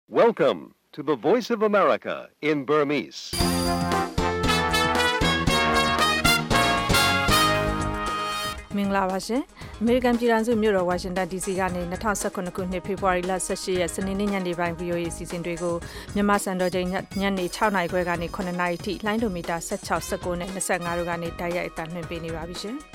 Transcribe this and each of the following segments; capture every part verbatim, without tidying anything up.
Welcome to the Voice of America in Burmese. ။မင်္ဂလာပါရှင်။ American ပြည်ထောင်စုမြို့တော် Washington ဒီ စီ ကနေ၂၀၁၇ခုနှစ်ဖေဖော်ဝါရီလ၁၈ရက်စနေနေ့ညနေပိုင်း V O A စီစဉ်တွေကိုမြန်မာစံတော်ချိန်ညနေ၆နာရီခွဲကနေ၇နာရီထိလိုင်းဒိုမီတာ၁၆ ၁၉နဲ့၂၅တို့ကနေတိုက်ရိုက်အသံလွှင့်ပေးနေပါပြီရှင်။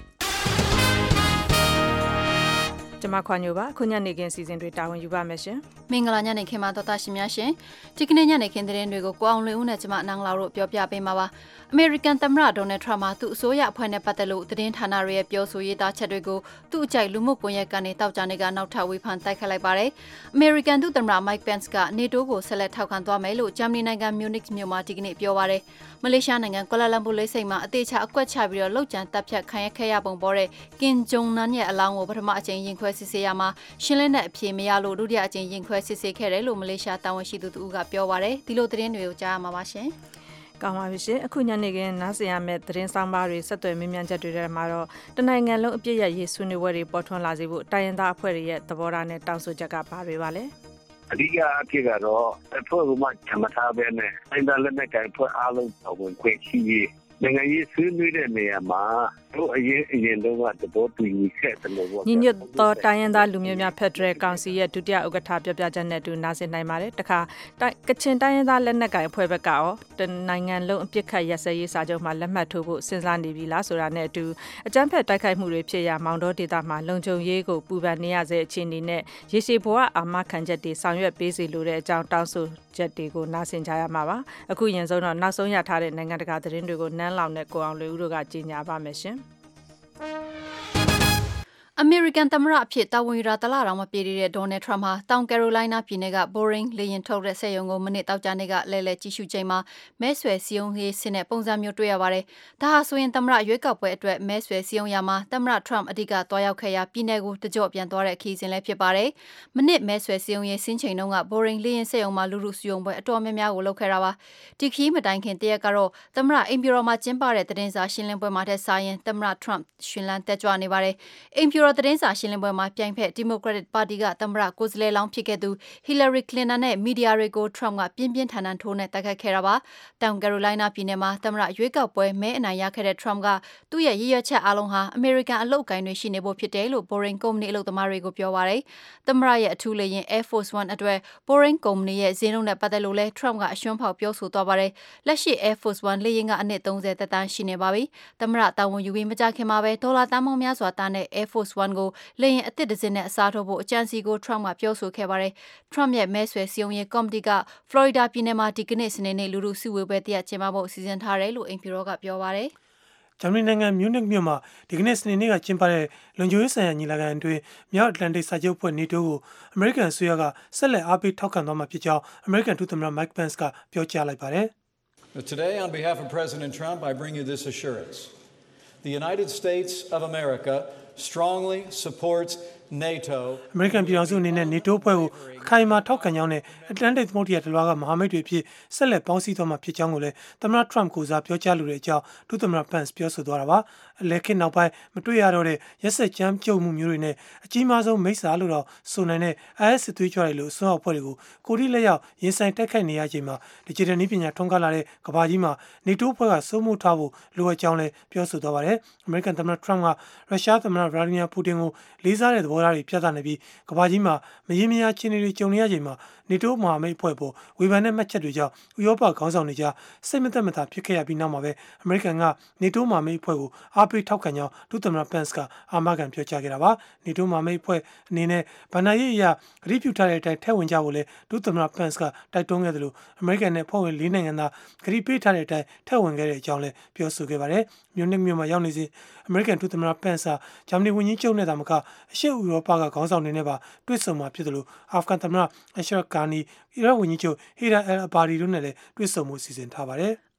ကျွန်မခွန်ညိုပါခုညနေခင်းစီစဉ်တွေတာဝန်ယူပါမယ်ရှင်မင်္ဂလာညနေခင်းမှာတော်တာရှင်များရှင်ဒီကနေ့ညနေခင်းသတင်းတွေကိုကိုအောင်လွင်ဦးနဲ့ကျွန်မနန်းလာတို့ပြောပြပေးမှာပါအမေရိကန်သမ္မတဒေါ်နယ်ထရမ့်မှသူ့အစိုးရအဖွဲ့နဲ့ပတ်သက်လို့သတင်းဌာနတွေရဲ့ပြောဆိုရေးသားချက်တွေကိုသူ့အကြိုက်လူမှုကွန်ရက်ကနေတောက်ကြနေကနောက်ထပ်ဝေဖန်တိုက်ခတ်လိုက်ပါတယ်အမေရိကန်ဒုသမ္မတ Mike Pence ကနေတိုးကိုဆက်လက်ထောက်ခံသွားမယ်လို့ဂျာမနီနိုင်ငံ Munich မြို့မှာဒီကနေ့ပြောပါတယ်မလေးရှားနိုင်ငံကွာလာလမ်ပူလေးစိတ်မှာအသေးချာအကွက်ချပြီးတော့လှုပ်ကြံတပ်ဖြတ်ခံရခဲ့ရပုံပေါ်တဲ့ကင်ဂျုံနန်ရဲ့အလောင်းကိုပထမအကြိမ်ရင်ခွဲစစ်ဆေးရမှာရှင်းလင်းတဲ့အဖြေမရလို့ဒုတိယအကြိမ်ရင်ခွဲစစ်ဆေးခဲ့တယ်လို့မလေးရှားတာဝန်ရှိသူတို့ကပြောပါတယ်ဒီလိုသတင်းတွေကိုကြားရမှာပါရှင်ကောင်းပါပြီရှင်အခုညနေခင်းနားဆင်ရမယ့်သတင်းဆောင်ပါတွေဆက်သွယ်မြင်းမြန်းချက်တွေထဲမှာတော့တနိုင်ငံလုံးအပြည့်ရရေးဆွေးနွေးပွဲတွေပေါ်ထွန်းလာစေဖို့တိုင်းရင်းသားအဖွဲ့တွေရဲ့သဘောထားနဲ့တောင်းဆိုချက်ကဘာတွေပါလဲအဓိကအဖြစ်ကတော့အဖွဲ့ကမှချမှတ်ထားတဲ့နဲ့တိုင်းဒေသလက်နက်ကိုင်ဖွဲ့အားလုံးဝင်ခွင့်ရှိရေးနိုင်ငံရေးဆွေးနွေးတဲ့နေရာမှာတို့အရင်အရင်တော့သဘောတူညီခဲ့တယ်လို့ပြောညီညွတ်သောတိုင်းရင်းသားလူမျိုးများဖက်ဒရယ်ကောင်စီရဲ့ဒုတိယဥက္ကဋ္ဌပြောပြချက်နဲ့အတူနားဆင်နိုင်ပါတယ်တခါကချင်တိုင်းရင်းသားလက်နက်ကိုင်အဖွဲ့ဘက်ကရောတနိုင်ငံလုံးအပြစ်ခတ်ရစရေးစာချုပ်မှာလက်မှတ်ထိုးဖို့စဉ်းစားနေပြီလားဆိုတာနဲ့အတူအကြမ်းဖက်တိုက်ခိုက်မှုတွေဖြစ်ရာမောင်တော်ဒေသမှာလုံခြုံရေးကိုပူပန်နေရတဲ့အခြေအနေနဲ့ရေရှည်ဘဝအာမခံချက်တွေဆောင်ရွက်ပေးစီလိုတဲ့အကြောင်းတောင်းဆိုချက်တွေကိုနားဆင်ကြရမှာပါအခုရင်ဆုံးတော့နောက်ဆုံးရထားတဲ့နိုင်ငံတကာသတင်းတွေကိုနန်းလောင်နဲ့ကိုအောင်လွေဦးတို့ကကြီးညာပါမယ်ရှင်အမေရိကန်သမ္မတအဖြစ်တာဝန်ယူတာတလတောင်မပြည့်တဲ့ဒေါ်နယ်ထရမ့်ဟာတောင်ကယ်ရိုလိုင်းနားပြည်နယ်က Boring လေယာဉ်ထုတ်တဲ့စက်ရုံကိုမိနစ်တောက်ကြနေကလဲလဲကြည့်ရှုချိန်မှာမဲဆွယ်စည်းရုံးရေးစနစ်ပုံစံမျိုးတွေ့ရပါတယ်။ဒါဟာဆိုရင်သမ္မတရွေးကောက်ပွဲအတွက်မဲဆွယ်စည်းရုံးရမှာသမ္မတထရမ့်အဓိကတွားရောက်ခဲ့ရာပြည်နယ်ကိုတကြော့ပြန်သွားတဲ့အခီးစဉ်လည်းဖြစ်ပါတယ်။မိနစ်မဲဆွယ်စည်းရုံးရေးစင်းချိန်တုန်းက Boring လေယာဉ်စက်ရုံမှာလူလူစည်းရုံးပွဲအတော်များများကိုလုပ်ခဲ့တာပါ။ဒီခီးမတိုင်ခင်တရက်ကတော့သမ္မတအိမ်ဖြူတော်မှာကျင်းပတဲ့သတင်းစာရှင်းလင်းပွဲမှာတဲ့ဆိုင်ရင်သမ္မတထရမ့်ရှင်လန်းတက်ကြွနေပါတယ်။အိမ်ဖြူတော်သတင်းစာရှင်းလင်းပွဲမှာပြိုင်ဖက် Democratic Party ကသမ္မတကိုယ်စားလှယ်လောင်းဖြစ်ခဲ့သူ Hillary Clinton နဲ့မီဒီယာတွေကို Trump ကပြင်းပြင်းထန်ထန်ထိုးနဲ့တိုက်ခိုက်ခဲ့တာပါ။တောင်ကယ်ရိုလိုင်းနားပြည်နယ်မှာသမ္မတရွေးကောက်ပွဲမဲအနိုင်ရခဲ့တဲ့ Trump ကသူ့ရဲ့ရည်ရွယ်ချက်အားလုံးဟာအမေရိကန်အလုပ်ကိုင်တွေရှိနေဖို့ဖြစ်တယ်လို့ Boring Company အလုပ်သမားတွေကိုပြောပါတယ်။သမ္မတရဲ့အထူးလေယာဉ် Air Force One အတွက် Boring Company ရဲ့ဈေးနှုန်းနဲ့ပတ်သက်လို့လဲ Trump ကအရှုံးဖောက်ပြောဆိုသွားပါတယ်။လက်ရှိ Air Force One လေယာဉ်ကအနှစ်သုံးဆယ်သက်တမ်းရှိနေပါပြီ။သမ္မတတာဝန်ယူပြီးမကြာခင်မှာပဲဒေါ်လာသန်းပေါင်းများစွာတန်တဲ့ Air Force One ကိုလေယာဉ်အသစ်တစ်စင်းနဲ့အစားထိုးဖို့အကြံစီကို Trump ကပြောဆိုခဲ့ပါတယ်။ Trump ရဲ့မဲဆွယ်စည်းရုံးရေးကော်မတီက Florida ပြည်နယ်မှာဒီကနေ့စနေနေ့လူထုစုဝေးပွဲတရက်ကျင်းပဖို့စီစဉ်ထားတယ်လို့အိမ်ဖြူတော်ကပြောပါတယ်။ဂျာမနီနိုင်ငံ Munich မြို့မှာဒီကနေ့စနေနေ့ကကျင်းပတဲ့လုံခြုံရေးဆိုင်ရာညီလာခံအတွင်းမြောက်အတ္တလန်တိတ်စာချုပ်အဖွဲ့ NATO ကိုအမေရိကန်အစိုးရကဆက်လက်အားပေးထောက်ခံသွားမှာဖြစ်ကြောင်းအမေရိကန်ဒုသမ္မတ Mike Pence ကပြောကြားလိုက်ပါတယ်။ Today on behalf of President Trump I bring you this assurance. The United States of America strongly supports NATO အမေရိကန်ပြည်ထောင်စုအနေနဲ့ NATO အဖွဲ့ကိုအခိုင်အမာထောက်ခံကြောင်းနဲ့ Atlantic သမုဒ္ဒရာတလွှားကမဟာမိတ်တွေအဖြစ်ဆက်လက်ပေါင်းစည်းသွားမှာဖြစ်ကြောင်းကိုလည်းသမ္မတ Trump ကိုစားပြောကြားလိုတဲ့အကြောင်းဒုသမ္မတ Pence ပြောဆိုသွားတာပါ။အလဲခေတ်နောက်ပိုင်းမတွေ့ရတော့တဲ့ရက်စက်ကြမ်းကြုတ်မှုမျိုးတွေနဲ့အကြီးမားဆုံးမိစ္ဆာလို့တော့ဆိုနိုင်တဲ့ I S စစ်သွေးကြွတွေလိုအစွမ်းအဖွဲ့တွေကိုကိုရီးလက်ရောက်ရင်ဆိုင်တိုက်ခိုက်နေရချိန်မှာ Digital နည်းပညာထွန်းကားလာတဲ့ကမ္ဘာကြီးမှာ NATO အဖွဲ့ကစိုးမိုးထားဖို့လိုအပ်ကြောင်းလည်းပြောဆိုသွားပါတယ်။အမေရိကန်သမ္မတ Trump ကရုရှားသမ္မတ Vladimir Putin ကိုလေးစားတဲ့သဘောထားတွေပြသနေပြီးကမ္ဘာကြီးမှာမရေမရာအခြေအနေတွေကြုံနေရချိန်မှာနေတိုးမဟာမိတ်အဖွဲ့ပေါ်ဝေဖန်တဲ့မှတ်ချက်တွေကြောင့်ဥရောပခေါင်းဆောင်တွေကြားစိတ်မသက်မသာဖြစ်ခဲ့ရပြီးနောက်မှာပဲအမေရိကန်ကနေတိုးမဟာမိတ်အဖွဲ့ကိုအားပေးထောက်ခံကြောင်းဒုသမ္မတ Pence ကအာမခံပြောကြားခဲ့တာပါနေတိုးမဟာမိတ်အဖွဲ့အနေနဲ့ဗဏ္ဍာရေးအရဂရုပြုထားတဲ့အတိုင်းထည့်ဝင်ကြဖို့လဲဒုသမ္မတ Pence ကတိုက်တွန်းခဲ့တယ်လို့အမေရိကန်နဲ့ဖွဲ့ဝင်လေးနိုင်ငံသားဂရုပေးထားတဲ့အတိုင်းထည့်ဝင်ခဲ့တဲ့အကြောင်းလဲပြောဆိုခဲ့ပါတယ်မြို့နှစ်မြို့မှာရောက်နေစဉ်အမေရိကန်ဒုသမ္မတ Pence ကဂျာမနီဝန်ကြီးချုပ်နဲ့တာမကအရှေ့ဥရောပကခေါင်းဆောင်တွေနဲ့ပါတွေ့ဆုံမှာဖြစ်တယ်လို့အာဖဂန်သမ္မတ Ashraf Ghani အီရတ်ဝန်ကြီးချုပ် Haider al-Abadi တို့နဲ့လည်းတွေ့ဆုံမှုစီစဉ်ထားပါတယ်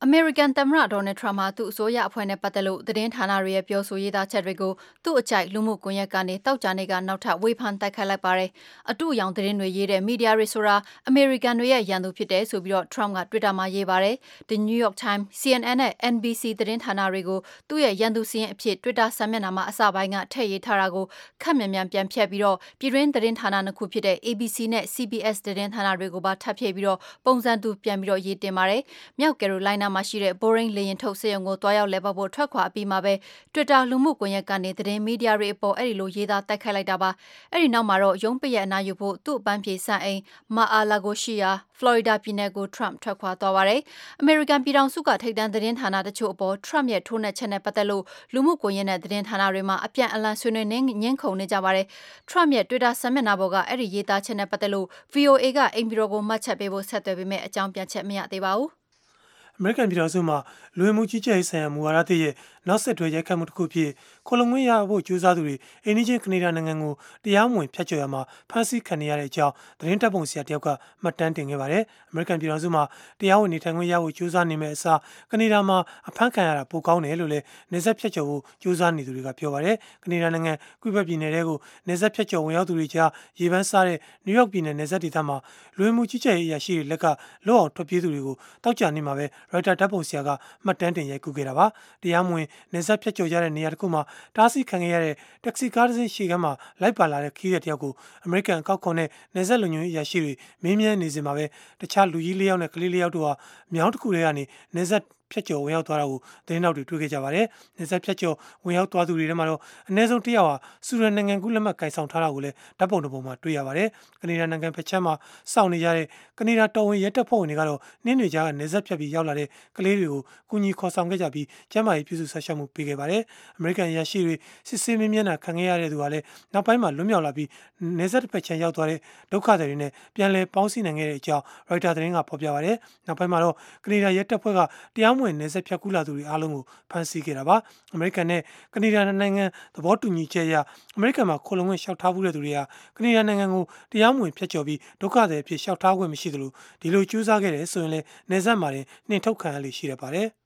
အမေရိကန်သမ္မတဒေါ်နယ်ထရမ့်ဟာသူ့အစိုးရအဖွဲ့နဲ့ပတ်သက်လို့သတင်းဌာနတွေရဲ့ပြောဆိုရေးသားချက်တွေကိုသူ့အကြိုက်လူမှုကွန်ရက်ကနေတောက်ကြနေကနောက်ထပ်ဝေဖန်တိုက်ခိုက်လိုက်ပါတယ်။အတူအယောင်သတင်းတွေရေးတဲ့မီဒီယာတွေဆိုတာအမေရိကန်တွေရဲ့ရန်သူဖြစ်တယ်ဆိုပြီးတော့ထရမ့်က Twitter မှာရေးပါတယ်။ The New York Times, C N N နဲ့ N B C သတင်းဌာနတွေကိုသူ့ရဲ့ရန်သူစီးရင်အဖြစ် Twitter စာမျက်နှာမှာအစပိုင်းကထည့်ရေးထားတာကိုခက်မြန်မြန်ပြန်ဖြတ်ပြီးတော့ပြည်တွင်းသတင်းဌာနနှစ်ခုဖြစ်တဲ့ A B C နဲ့ C B S သတင်းဌာနတွေကိုပါထပ်ဖြည့်ပြီးတော့ပုံစံတူပြန်ပြီးတော့ရေးတင်ပါတယ်။မြောက်ကယ်ရိုလိုင်းနားမှာရှိတဲ့ Boring လေရင်ထုတ်စက်ရုံကိုတွားရောက်လဲပတ်ဖို့ထွက်ခွာအပြီးမှာပဲ Twitter လူမှုကွန်ရက်ကနေသတင်းမီဒီယာတွေအပေါ်အဲ့ဒီလိုရေးသားတိုက်ခိုက်လိုက်တာပါ။အဲ့ဒီနောက်မှာတော့ရုံးပိတ်ရက်အနားယူဖို့သူ့အပန်းဖြေစံအိမ် Mar-a-Lago ရှိရာ Florida ပြည်နယ်ကို Trump ထွက်ခွာသွားပါတယ်။ အမေရိကန်ပြည်ထောင်စုကထိပ်တန်းသတင်းဌာနတချို့အပေါ် Trump ရဲ့ထိုးနှက်ချက်နဲ့ပတ်သက်လို့လူမှုကွန်ရက်နဲ့သတင်းဌာနတွေမှာအပြန်အလှန်ဆွေးနွေးငင်းခုန်နေကြပါတယ်။ Trump ရဲ့ Twitter စာမျက်နှာပေါ်ကအဲ့ဒီရေးသားချက်နဲ့ပတ်သက်လို့ V O A ကအိမ်ပြည်တော်ကိုမှတ်ချက်ပေးဖို့ဆက်သွယ်ပေမဲ့အကြောင်းပြန်ချက်မရသေးပါဘူး။အမေရိကန်ပြည်ထောင်စုမှာလူဝင်မှုကြီးကြပ်ရေးဆိုင်ရာမူဝါဒသစ်ရဲ့နောက်ဆက်တွဲရိုက်ခတ်မှုတစ်ခုဖြစ်ခိုလုံငွေရဖို့ကြိုးစားသူတွေအိန္ဒိချင်းကနေဒါနိုင်ငံကိုတရားမဝင်ဖျက်ချော်ရမှာဖမ်းဆီးခံရတဲ့အကြောင်းသတင်းတပ်ပုံဆရာတယောက်ကမှတ်တမ်းတင်ခဲ့ပါတယ်။အမေရိကန်ပြည်ထောင်စုမှာတရားဝင်နေထိုင်ခွင့်ရဖို့ကြိုးစားနေမယ့်အစားကနေဒါမှာအဖမ်းခံရတာပိုကောင်းတယ်လို့လည်းနေဆက်ဖျက်ချော်ဖို့ကြိုးစားနေသူတွေကပြောပါတယ်။ကနေဒါနိုင်ငံကွေ့ဘက်ပြည်နယ်တွေကိုနေဆက်ဖျက်ချော်ဝင်ရောက်သူတွေကြားရေပန်းစားတဲ့နယူးယောက်ပြည်နယ်နေဆက်ဒေသမှာလူဝင်မှုကြီးကြပ်ရေးအရာရှိတွေလက်ကလွတ်အောင်ထွက်ပြေးသူတွေကိုတောက်ကြနေမှာပဲရိုက်တာတပ်ပုံဆရာကမှတ်တမ်းတင်ရိုက်ကူးခဲ့တာပါတရားမဝင်နေဆက်ဖြတ်ကျော်ကြတဲ့နေရာတစ်ခုမှာတားဆီးခံခဲ့ရတဲ့တက္ကစီကားတစ်စီးရှေ့ကမ်းမှာလိုက်ပါလာတဲ့ခီးတဲ့တယောက်ကိုအမေရိကန်အကောက်ခွန်နဲ့နေဆက်လူညွှန်အရာရှိတွေမင်းမြန်းနေစင်မှာပဲတခြားလူကြီးလေးယောက်နဲ့ကလေးလေးယောက်တို့ဟာမြောင်းတစ်ခုထဲကနေနေဆက်ဖြတ်ကျော်ဝင်ရောက်သွားတာကိုသတင်းတောက်တွေတွေ့ခဲ့ကြပါတယ်။နေဆက်ဖြတ်ကျော်ဝင်ရောက်သွားသူတွေထဲမှာတော့အနည်းဆုံးတစ်ယောက်ဟာစူရန်နိုင်ငံကူးလက်မှတ်ကင်ဆောင်ထားတာကိုလည်းဓာတ်ပုံတစ်ပုံမှာတွေ့ရပါတယ်။ကနေဒါနိုင်ငံဖက်ချမ်းမှာစောင့်နေကြတဲ့ကနေဒါတော်ဝင်ရဲတပ်ဖွဲ့ဝင်တွေကတော့နှင်းတွေကြားကနေဆက်ဖြတ်ပြီးရောက်လာတဲ့ကလေးတွေကိုကူညီခေါ်ဆောင်ခဲ့ကြပြီးကျမ်းမာရေးပြုစုဆက်ရှောက်မှုပေးခဲ့ပါတယ်။အမေရိကန်ရရှိတွေစစ်ဆေးမင်းမျက်နှာခံခဲ့ရတဲ့သူကလည်းနောက်ပိုင်းမှာလွတ်မြောက်လာပြီးနေဆက်တစ်ဖက်ချမ်းရောက်သွားတဲ့ဒုက္ခတွေနဲ့ပြန်လည်ပေါင်းစည်းနိုင်ခဲ့တဲ့အကြောင်းရိုက်တာသတင်းကဖော်ပြပါတယ်။နောက်ပိုင်းမှာတော့ကနေဒါရဲတပ်ဖွဲ့ကတရားမဝင်နေဆက်ဖြတ်ကူးလာသူတွေအားလုံးကိုဖမ်းဆီးခဲ့တာပါ။အမေရိကန်နဲ့ကနေဒါနိုင်ငံသဘောတူညီချက်အရအမေရိကန်မှာခိုလုံခွင့်လျှောက်ထားမှုတဲ့သူတွေဟာကနေဒါနိုင်ငံကိုတရားမဝင်ဖြတ်ကျော်ပြီးဒုက္ခတွေအဖြစ်လျှောက်ထားခွင့်မရှိသလိုဒီလိုကြိုးစားခဲ့တယ်ဆိုရင်လည်းနေဆက်မှာတင်နှင်ထုတ်ခံရလိမ့်ရှိရပါတယ်။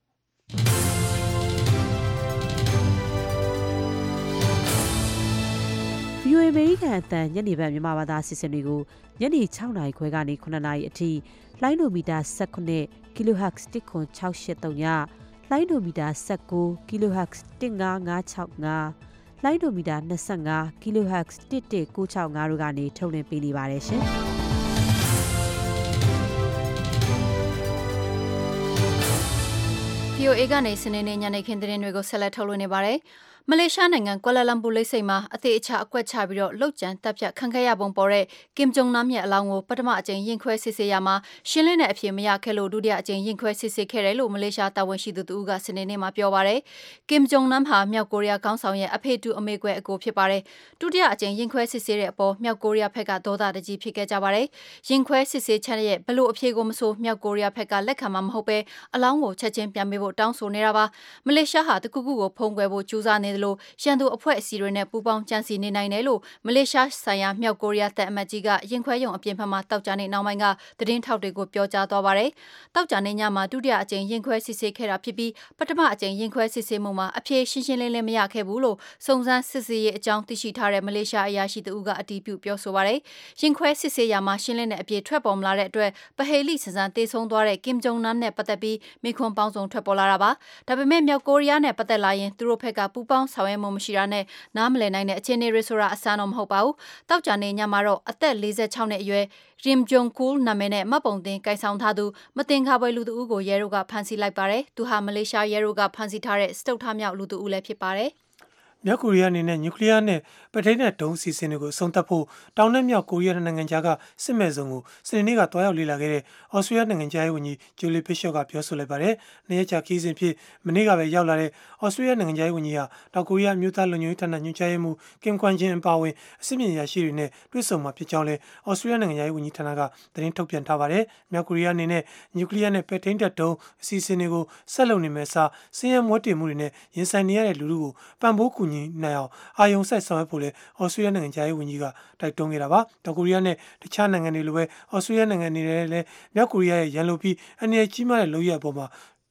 V O A အမေရိကန်အသံညနေပိုင်းမြန်မာဘာသာအစီအစဉ်တွေကိုညနေ၆နာရီခွဲကနေခုနှစ်နာရီအထိလိုင်းဒိုမီတာ၁၉ kilohertz တစ်ခွန်၆၈၃ညလိုင်းဒိုမီတာ၁၉ kilohertz တစ်၅၅၆၅လိုင်းဒိုမီတာ၂၅ kilohertz တစ်တစ်၉၆၅တို့ကနေထုတ်လွှင့်ပေးနေပါတယ်ရှင်။ V O A ကနေစနေနေ့ညနေခင်းသတင်းတွေကိုဆက်လက်ထုတ်လွှင့်နေပါတယ်။မလေးရှားနိုင်ငံကွာလာလမ်ပူလိပ်စိတ်မှာအသေးအချာအကွက်ချပြီးတော့လှုပ်ကြံတပ်ဖြတ်ခံခဲ့ရပုံပေါ်တဲ့ကင်ဂျုံနမ်ရဲ့အလောင်းကိုပထမအကြိမ်ရင်ခွဲစစ်ဆေးရမှာရှင်းလင်းတဲ့အဖြစ်မရခဲ့လို့ဒုတိယအကြိမ်ရင်ခွဲစစ်ဆေးခဲ့တယ်လို့မလေးရှားတာဝန်ရှိသူတို့ကစနေနေ့မှာပြောပါတယ်။ကင်ဂျုံနမ်ဟာမြောက်ကိုရီးယားခေါင်းဆောင်ရဲ့အဖေတူအမေကွဲအကိုဖြစ်ပါတယ်။ဒုတိယအကြိမ်ရင်ခွဲစစ်ဆေးတဲ့အပေါ်မြောက်ကိုရီးယားဘက်ကဒေါသတကြီးဖြစ်ခဲ့ကြပါတယ်။ရင်ခွဲစစ်ဆေးချက်ရဲ့ဘလို့အဖြေကိုမဆိုမြောက်ကိုရီးယားဘက်ကလက်ခံမှာမဟုတ်ပဲအလောင်းကိုချက်ချင်းပြန်ပေးဖို့တောင်းဆိုနေတာပါ။မလေးရှားဟာတခုခုကိုဖုံးကွယ်ဖို့ကြိုးစားနေတယ်လို့ရန်သူအဖွဲ့အစည်းတွေနဲ့ပူးပေါင်းကြံစည်နေနိုင်တယ်လို့မလေးရှားဆိုင်ရာမြောက်ကိုရီးယားတပ်အမတ်ကြီးကရင်ခွဲရုံအပြင်ဘက်မှာတောက်ကြနေနောက်ပိုင်းကသတင်းထောက်တွေကိုပြောကြားသွားပါတယ်။တောက်ကြနေညမှာဒုတိယအကြိမ်ရင်ခွဲစစ်ဆေးခဲ့တာဖြစ်ပြီးပထမအကြိမ်ရင်ခွဲစစ်ဆေးမှုမှာအဖြေရှင်းရှင်းလင်းလင်းမရခဲ့ဘူးလို့စုံစမ်းစစ်ဆေးရေးအကြောင်းသိရှိထားတဲ့မလေးရှားအရာရှိတို့ကအတည်ပြုပြောဆိုပါတယ်။ရင်ခွဲစစ်ဆေးရာမှာရှင်းလင်းတဲ့အဖြေထွက်ပေါ်မလာတဲ့အတွက်ပဟေလိစံစံတေဆုံးသွားတဲ့ကင်ဂျုံနမ်နဲ့ပတ်သက်ပြီးမိခွန်းပေါင်းစုံထွက်ပေါ်လာတာပါ။ဒါပေမဲ့မြောက်ကိုရီးယားနဲ့ပတ်သက်လာရင်သူတို့ဘက်ကပူးပေါင်းဆောင်ရွက်မှုမရှိတာနဲ့နားမလည်နိုင်တဲ့အခြေအနေတွေဆိုတာအဆန်းတော့မဟုတ်ပါဘူး။တောက်ကြနေညမှာတော့အသက်၄၆နှစ်အရွယ်ရင်ဂျုံကူးနာမည်နဲ့မှတ်ပုံတင်ကိုင်ဆောင်ထားသူမတင်ကားပွဲလူသူဦးကိုရဲတို့ကဖမ်းဆီးလိုက်ပါတယ်။သူဟာမလေးရှားရဲတို့ကဖမ်းဆီးထားတဲ့စတုတ်ထမြောက်လူသူဦးလည်းဖြစ်ပါတယ်။မြောက်ကိုရီးယားအနေနဲ့နျူကလ িয়ার နဲ့ပဲထိန်းတဲ့ဒုံးစီစဉ်တွေကိုအဆုံးသတ်ဖို့တောင်နဲ့မြောက်ကိုရီးယားနိုင်ငံကြားကစစ်မဲ့ဇုံကိုစနေနေ့ကတွားရောက်လေ့လာခဲ့တဲ့ဩစတြေးလျနိုင်ငံသားရေးဝန်ကြီးဂျိုလီဘစ်ရှော့ကပြောဆိုလိုက်ပါတယ်။နေ့ရက်ကြာခီးစဉ်ဖြစ်မနေ့ကပဲရောက်လာတဲ့ဩစတြေးလျနိုင်ငံသားရေးဝန်ကြီးဟာတောင်ကိုရီးယားမျိုးသားလုံခြုံရေးဌာနညွှန်ကြားရေးမှူးကင်ကွမ်ဂျင်အပါအဝင်အစစ်မြင့်ရရှိတွေနဲ့တွေ့ဆုံမှာဖြစ်ကြောင်းလည်းဩစတြေးလျနိုင်ငံသားရေးဝန်ကြီးဌာနကသတင်းထုတ်ပြန်ထားပါတယ်။မြောက်ကိုရီးယားအနေနဲ့နျူကလ িয়ার နဲ့ပဲထိန်းတဲ့ဒုံးအစီအစဉ်တွေကိုဆက်လုပ်နေမယ့်အစားစင်းရဲမွဲတေမှုတွေနဲ့ရင်ဆိုင်နေရတဲ့လူလူကိုပံ့ပိုးကူညီနိုင်အောင်အာယုံစိုက်ဆောင်ရွက်ဖို့လဲဩစတြေးလျနိုင်ငံသားရေးဝန်ကြီးကတိုက်တွန်းခဲ့တာပါ။တောင်ကိုရီးယားနဲ့တခြားနိုင်ငံတွေလိုပဲဩစတြေးလျနိုင်ငံတွေလည်းမြောက်ကိုရီးယားရဲ့ရန်လိုပြီးအနေနဲ့ကြီးမားတဲ့လုပ်ရအပေါ်မှာ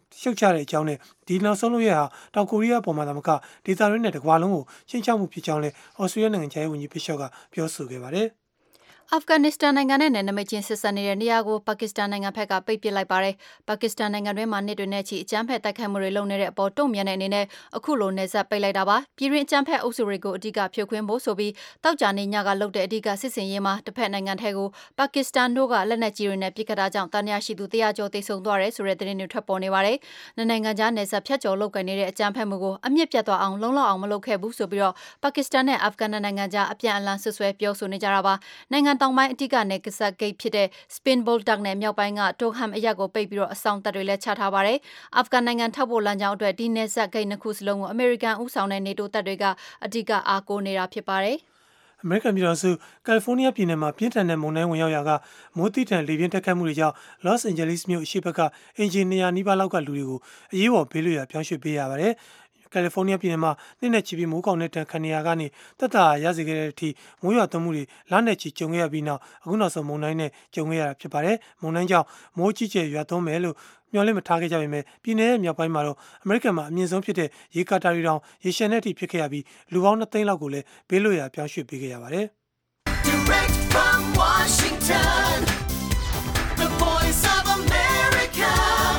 ရှုတ်ချတဲ့အကြောင်းနဲ့ဒီနောက်ဆုံးလို့ရဟာတောင်ကိုရီးယားပေါ်မှာသာမကဒေသတွင်းနဲ့တကွာလုံးကိုရှင်းချမှုဖြစ်ကြောင်းလည်းဩစတြေးလျနိုင်ငံခြားရေးဝန်ကြီးဘစ်ရှော့ကပြောဆိုခဲ့ပါတယ်အာဖဂန်နစ္စတန်နိုင်ငံနဲ့နယ်နိမိတ်ချင်းဆက်စပ်နေတဲ့နေရာကိုပါကစ္စတန်နိုင်ငံဘက်ကပိတ်ပစ်လိုက်ပါတယ်။ပါကစ္စတန်နိုင်ငံတွင်းမှာနှစ်တွေနဲ့ချီအကြမ်းဖက်တိုက်ခိုက်မှုတွေလုပ်နေတဲ့အပေါ်တုံ့ပြန်တဲ့အနေနဲ့အခုလိုနယ်စပ်ပိတ်လိုက်တာပါ။ပြည်တွင်းအကြမ်းဖက်အုပ်စုတွေကိုအဓိကဖြိုခွင်းဖို့ဆိုပြီးတောက်ကြနေညကလုပ်တဲ့အဓိကစစ်စင်ရေးမှာတစ်ဖက်နိုင်ငံထဲကိုပါကစ္စတန်တို့ကလက်နက်ကြီးတွေနဲ့ပစ်ခတ်တာကြောင့်တန်ရာရှိသူတရာကျော်သေဆုံးသွားတယ်ဆိုတဲ့သတင်းတွေထွက်ပေါ်နေပါတယ်။နိုင်ငံခြားနယ်စပ်ဖြတ်ကျော်လုပ်ကိုင်နေတဲ့အကြမ်းဖက်မှုကိုအမြင့်ပြတ်သွားအောင်လုံလောက်အောင်မလုပ်ခဲ့ဘူးဆိုပြီးတော့ပါကစ္စတန်နဲ့အာဖဂန်နိုင်ငံကြားအပြန်အလှန်ဆွဆွဲပြောဆိုနေကြတာပါ။နိုင်ငံတောင်ပိုင်းအဓိကနယ်ကစားဂိတ်ဖြစ်တဲ့ Spin Boldak နဲ့မြောက်ပိုင်းက Tokham အရပ်ကိုပိတ်ပြီးတော့အဆောင်တပ်တွေလည်းချထားပါတယ်။အာဖဂန်နိုင်ငံထောက်ပို့လမ်းကြောင်းအတွက်ဒီနယ်စပ်ဂိတ်နှစ်ခုစလုံးကိုအမေရိကန်ဦးဆောင်တဲ့ NATO တပ်တွေကအဓိကအားကိုးနေတာဖြစ်ပါတယ်။အမေရိကန်ပြည်ထောင်စုကယ်လီဖိုးနီးယားပြည်နယ်မှာပြင်းထန်တဲ့မုန်တိုင်းဝင်ရောက်ရာကမိုးတိတန်လေပြင်းတက်ခတ်မှုတွေကြောင့် Los Angeles မြို့အရှေ့ဘက်ကအင်ဂျင်နီယာနီးပါးလောက်ကလူတွေကိုအရေးပေါ်ဘေးလွတ်ရာပြောင်းရွှေ့ပေးရပါတယ်။ကယ်လီဖိုးနီးယားပြည်နယ်မှာနှစ်နဲ့ချီပြီးမိုးကောင်တဲ့တန်ခဏရာကနေတက်တာရစေခဲ့တဲ့အထိမိုးရွာသွန်းမှုတွေလနဲ့ချီကြုံခဲ့ရပြီးနောက်အခုနောက်ဆုံးမုန်တိုင်းနဲ့ကြုံခဲ့ရတာဖြစ်ပါတယ်။မုန်တိုင်းကြောင့်မိုးကြီးကျယ်ရွာသွန်းမယ်လို့မျှော်လင့်မထားခဲ့ကြပေမဲ့ပြည်နယ်ရဲ့မြောက်ပိုင်းမှာတော့အမေရိကန်မှာအမြင့်ဆုံးဖြစ်တဲ့ရေကာတာတွေတောင်ရေရှည်တဲ့အထိဖြစ်ခဲ့ရပြီးလူပေါင်းနှစ်သိန်းလောက်ကိုလည်းဘေးလွတ်ရာပြောင်းရွှေ့ပေးခဲ့ရပါတယ်။ Direct from Washington, the voice of America,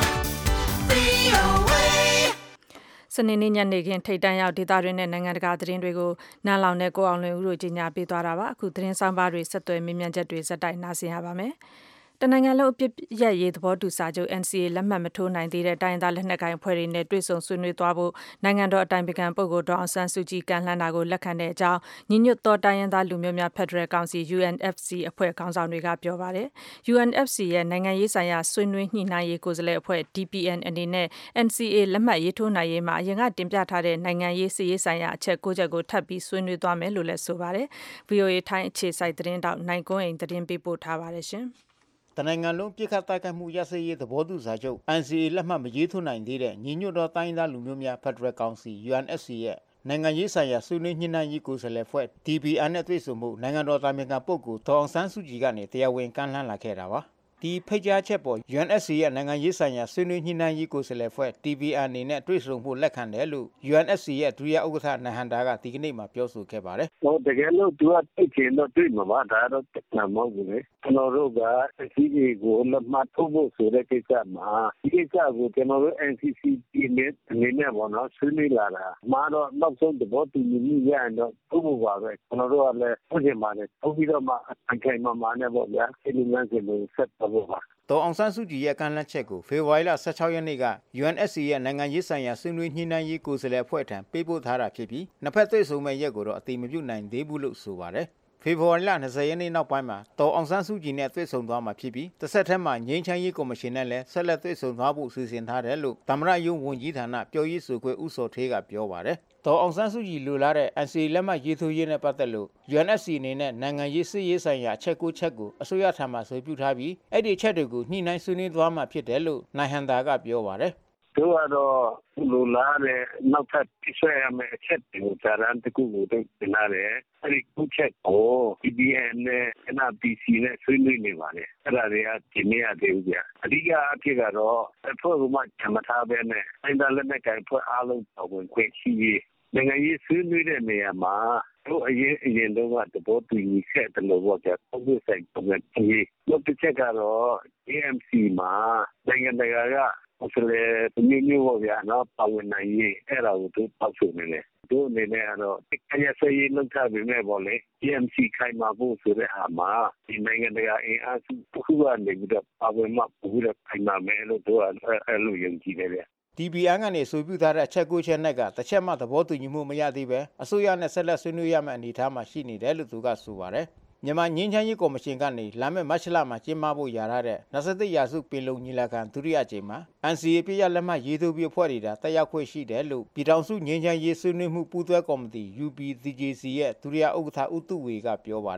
V O A စနေနေ့ညနေခင်းထိတ်တန့်ရောက်ဒေသတွင်းနဲ့နိုင်ငံတကာသတင်းတွေကိုနားလောင်တဲ့ကိုအောင်လွင်ဦးတို့ကြီးညာပေးသွားတာပါအခုသတင်းဆောင်ပါတွေဆက်သွယ်မြင်မြန်ချက်တွေစက်တိုက်နားဆင်ရပါမယ်တနိုင်ငံလုံးအပြစ်ရက်ရေးသဘောတူစာချုပ် N C A လက်မှတ်မထိုးနိုင်သေးတဲ့တိုင်းဒေသလက်နက်ကိုင်အဖွဲ့တွေနဲ့တွေ့ဆုံဆွေးနွေးသွားဖို့နိုင်ငံတော်အတိုင်ပင်ခံပုဂ္ဂိုလ်ဒေါ်အောင်ဆန်းစုကြည်ကမ်းလှမ်းတာကိုလက်ခံတဲ့အကြောင်းညီညွတ်သောတိုင်းရင်းသားလူမျိုးများဖက်ဒရယ်ကောင်စီ U N F C အဖွဲ့ခေါင်းဆောင်တွေကပြောပါတယ်။ U N F C ရဲ့နိုင်ငံရေးဆိုင်ရာဆွေးနွေးညှိနှိုင်းရေးကိုယ်စားလှယ်အဖွဲ့ D P N အနေနဲ့ N C A လက်မှတ်ရေးထိုးနိုင်ရေးမှာအရင်ကတင်ပြထားတဲ့နိုင်ငံရေးစီရေးဆိုင်ရာအချက်၉ချက်ကိုထပ်ပြီးဆွေးနွေးသွားမယ်လို့လည်းဆိုပါတယ်။ V O A ထိုင်းအခြေစိုက်သတင်းတောက်နိုင်ကွန်းအိမ်သတင်းပေးပို့ထားပါတယ်ရှင်။တနိုင်ငံလုံးပြစ်ခတ်တိုက်ခိုက်မှုရစရေးသဘောတူစာချုပ် N C A လက်မှတ်မရေးထိုးနိုင်သေးတဲ့ညီညွတ်သောတိုင်းဒေသလူမျိုးများဖက်ဒရယ်ကောင်စီ U N F C ရဲ့နိုင်ငံရေးဆိုင်ရာဆွေးနွေးညှိနှိုင်းရေးကိုယ်စားလှယ်ဖွဲ့ D P N နဲ့တွေ့ဆုံမှုနိုင်ငံတော်တိုင်ပင်ခံပုဂ္ဂိုလ်ဒေါ်အောင်ဆန်းစုကြည်ကနေတရားဝင်ကမ်းလှမ်းလာခဲ့တာပါ။ဒီဖိတ်ကြားချက်ပေါ် U N F C ရဲ့နိုင်ငံရေးဆိုင်ရာဆွေးနွေးညှိနှိုင်းရေးကိုယ်စားလှယ်ဖွဲ့ D P N အနေနဲ့တွေ့ဆုံဖို့လက်ခံတယ်လို့ U N F C ရဲ့ဒုတိယဥက္ကဋ္ဌနဟန္တာကဒီကနေ့မှပြောဆိုခဲ့ပါတယ်။ဟောတကယ်လို့သူကသိချင်တော့တွေ့မှာပါဒါတော့တကယ်မဟုတ်ဘူးလေ။ကျွန်တော်တို့က N C A ကိုလက်မှတ်ထိုးဖို့ဆိုတဲ့ကိစ္စမှာဒီကိစ္စကိုကျွန်တော်တို့ N C C ပြည်နယ်အနေနဲ့ပေါ့နော်ဆွေးနွေးလာတာ။မှာတော့နောက်ဆုံးသဘောတူညီမှုရရင်တော့ထိုးဖို့ပါပဲ။ကျွန်တော်တို့ကလည်းထိုးချင်ပါတယ်။ထိုးပြီးတော့မှအခိုင်အမာနဲ့ပေါ့ဗျာ။ဒီလိုမျိုးဆိုလို့ဆက်တော့ပါဒေါ်အောင်ဆန်းစုကြည်ရဲ့ကမ်းလှမ်းချက်ကိုဖေဖော်ဝါရီလ၁၆ရက်နေ့က U N F C ရဲ့နိုင်ငံရေးဆိုင်ရာဆွေးနွေးညှိနှိုင်းရေးကိုယ်စားလှယ်အဖွဲ့ထံပေးပို့ထားတာဖြစ်ပြီးနှစ်ဖက်တွေ့ဆုံမဲ့ရက်ကိုတော့အတည်မပြုနိုင်သေးဘူးလို့ဆိုပါတယ်။ဖေဖော်ဝါရီလ၂၀ရက်နေ့နောက်ပိုင်းမှာဒေါ်အောင်ဆန်းစုကြည်နဲ့တွေ့ဆုံသွားမှာဖြစ်ပြီးတစ်ဆက်တည်းမှာငြိမ်းချမ်းရေးကော်မရှင်နဲ့လည်းဆက်လက်တွေ့ဆုံသွားဖို့စီစဉ်ထားတယ်လို့သမ္မတရုံးဝန်ကြီးဌာနပြောရေးဆိုခွင့်ဦးစောထေးကပြောပါတယ်။ဒေါ်အောင်ဆန်းစုကြည်လိုလားတဲ့ N C A လက်မှတ်ရေးထိုးရေးနဲ့ပတ်သက်လို့ U N F C အနေနဲ့နိုင်ငံရေးစစ်ရေးဆိုင်ရာအချက်၉ချက်ကိုအစိုးရထံမှဆွေးနွေးထားပြီးအဲ့ဒီအချက်တွေကိုညှိနှိုင်းဆွေးနွေးသွားမှာဖြစ်တယ်လို့နိုင်ဟန္တာကပြောပါတယ်။တို့ကတော့လိုလားတဲ့နောက်ထပ်ပြည့်စုံရမယ့်အချက်တွေကိုဇာတ်တခုကိုတင်လာတယ်။အဲ့ဒီခုချက်ကို D P N နဲ့ N R P C နဲ့ဆွေးနွေးနေပါတယ်။အဲ့ဒါတွေကဒီနေ့အသေးဘူးဗျ။အဓိကအဖြစ်ကတော့အဖွဲ့ကမှချမှတ်ထားပဲနဲ့အင်တာလက်နက်ကင်ဖွဲ့အားလုံးပေါ်ဝင်ခွင့်ရှိရေးနိုင်ငံရေးဆွေးနွေးတဲ့နေရာမှာတို့အရင်အရင်တော့သဘောတူညီခဲ့တယ်လို့ပြောကြတယ်။ပုံစံပုံစံကြီးနောက်တစ်ချက်ကတော့ A M C မှာနိုင်ငံတကာကဆိုလေဒီမျိုးပေါ့ဗျာနော်ပါဝင်နိုင်ရေးအဲ့ဒါကိုသူတောက်ဆိုနေတယ်။တို့အနေနဲ့ကတော့အရစရေးလောက်ထားပြီမဲ့ပေါ့လေ A M C ခိုင်မာဖို့ဆိုတဲ့ဟာမှာဒီနိုင်ငံတကာအင်အားစုတစ်ခုကနေပြီးတော့ပါဝင်မှပိုပြီးတော့ခိုင်မာမယ်လို့တို့အဲ့လိုယုံကြည်တယ်ဗျ။ D P N ကနေဆိုပြုထားတဲ့အချက်၉ချက်နဲ့ကတစ်ချက်မှသဘောတူညီမှုမရသေးပဲအစိုးရနဲ့ဆက်လက်ဆွေးနွေးရမယ့်အနေအထားမှာရှိနေတယ်လို့သူကဆိုပါတယ်။မြန်မာငြိမ်းချမ်းရေးကော်မရှင်ကနေလာမယ့်မတ်လမှာကျင်းပဖို့ရာထားတဲ့၂၁ရာစုပင်လုံညီလာခံဒုတိယအကြိမ်မှာ N C A ပြည့်ရလက်မှတ်ရေးထိုးပြီးအဖွဲ့တွေတက်ရောက်ခွင့်ရှိတယ်လို့ပြည်ထောင်စုငြိမ်းချမ်းရေးဆွေးနွေးမှုပူးတွဲကော်မတီ U P C J C ရဲ့ဒုတိယဥက္ကဋ္ဌဦးတုဝေကပြောပါတယ်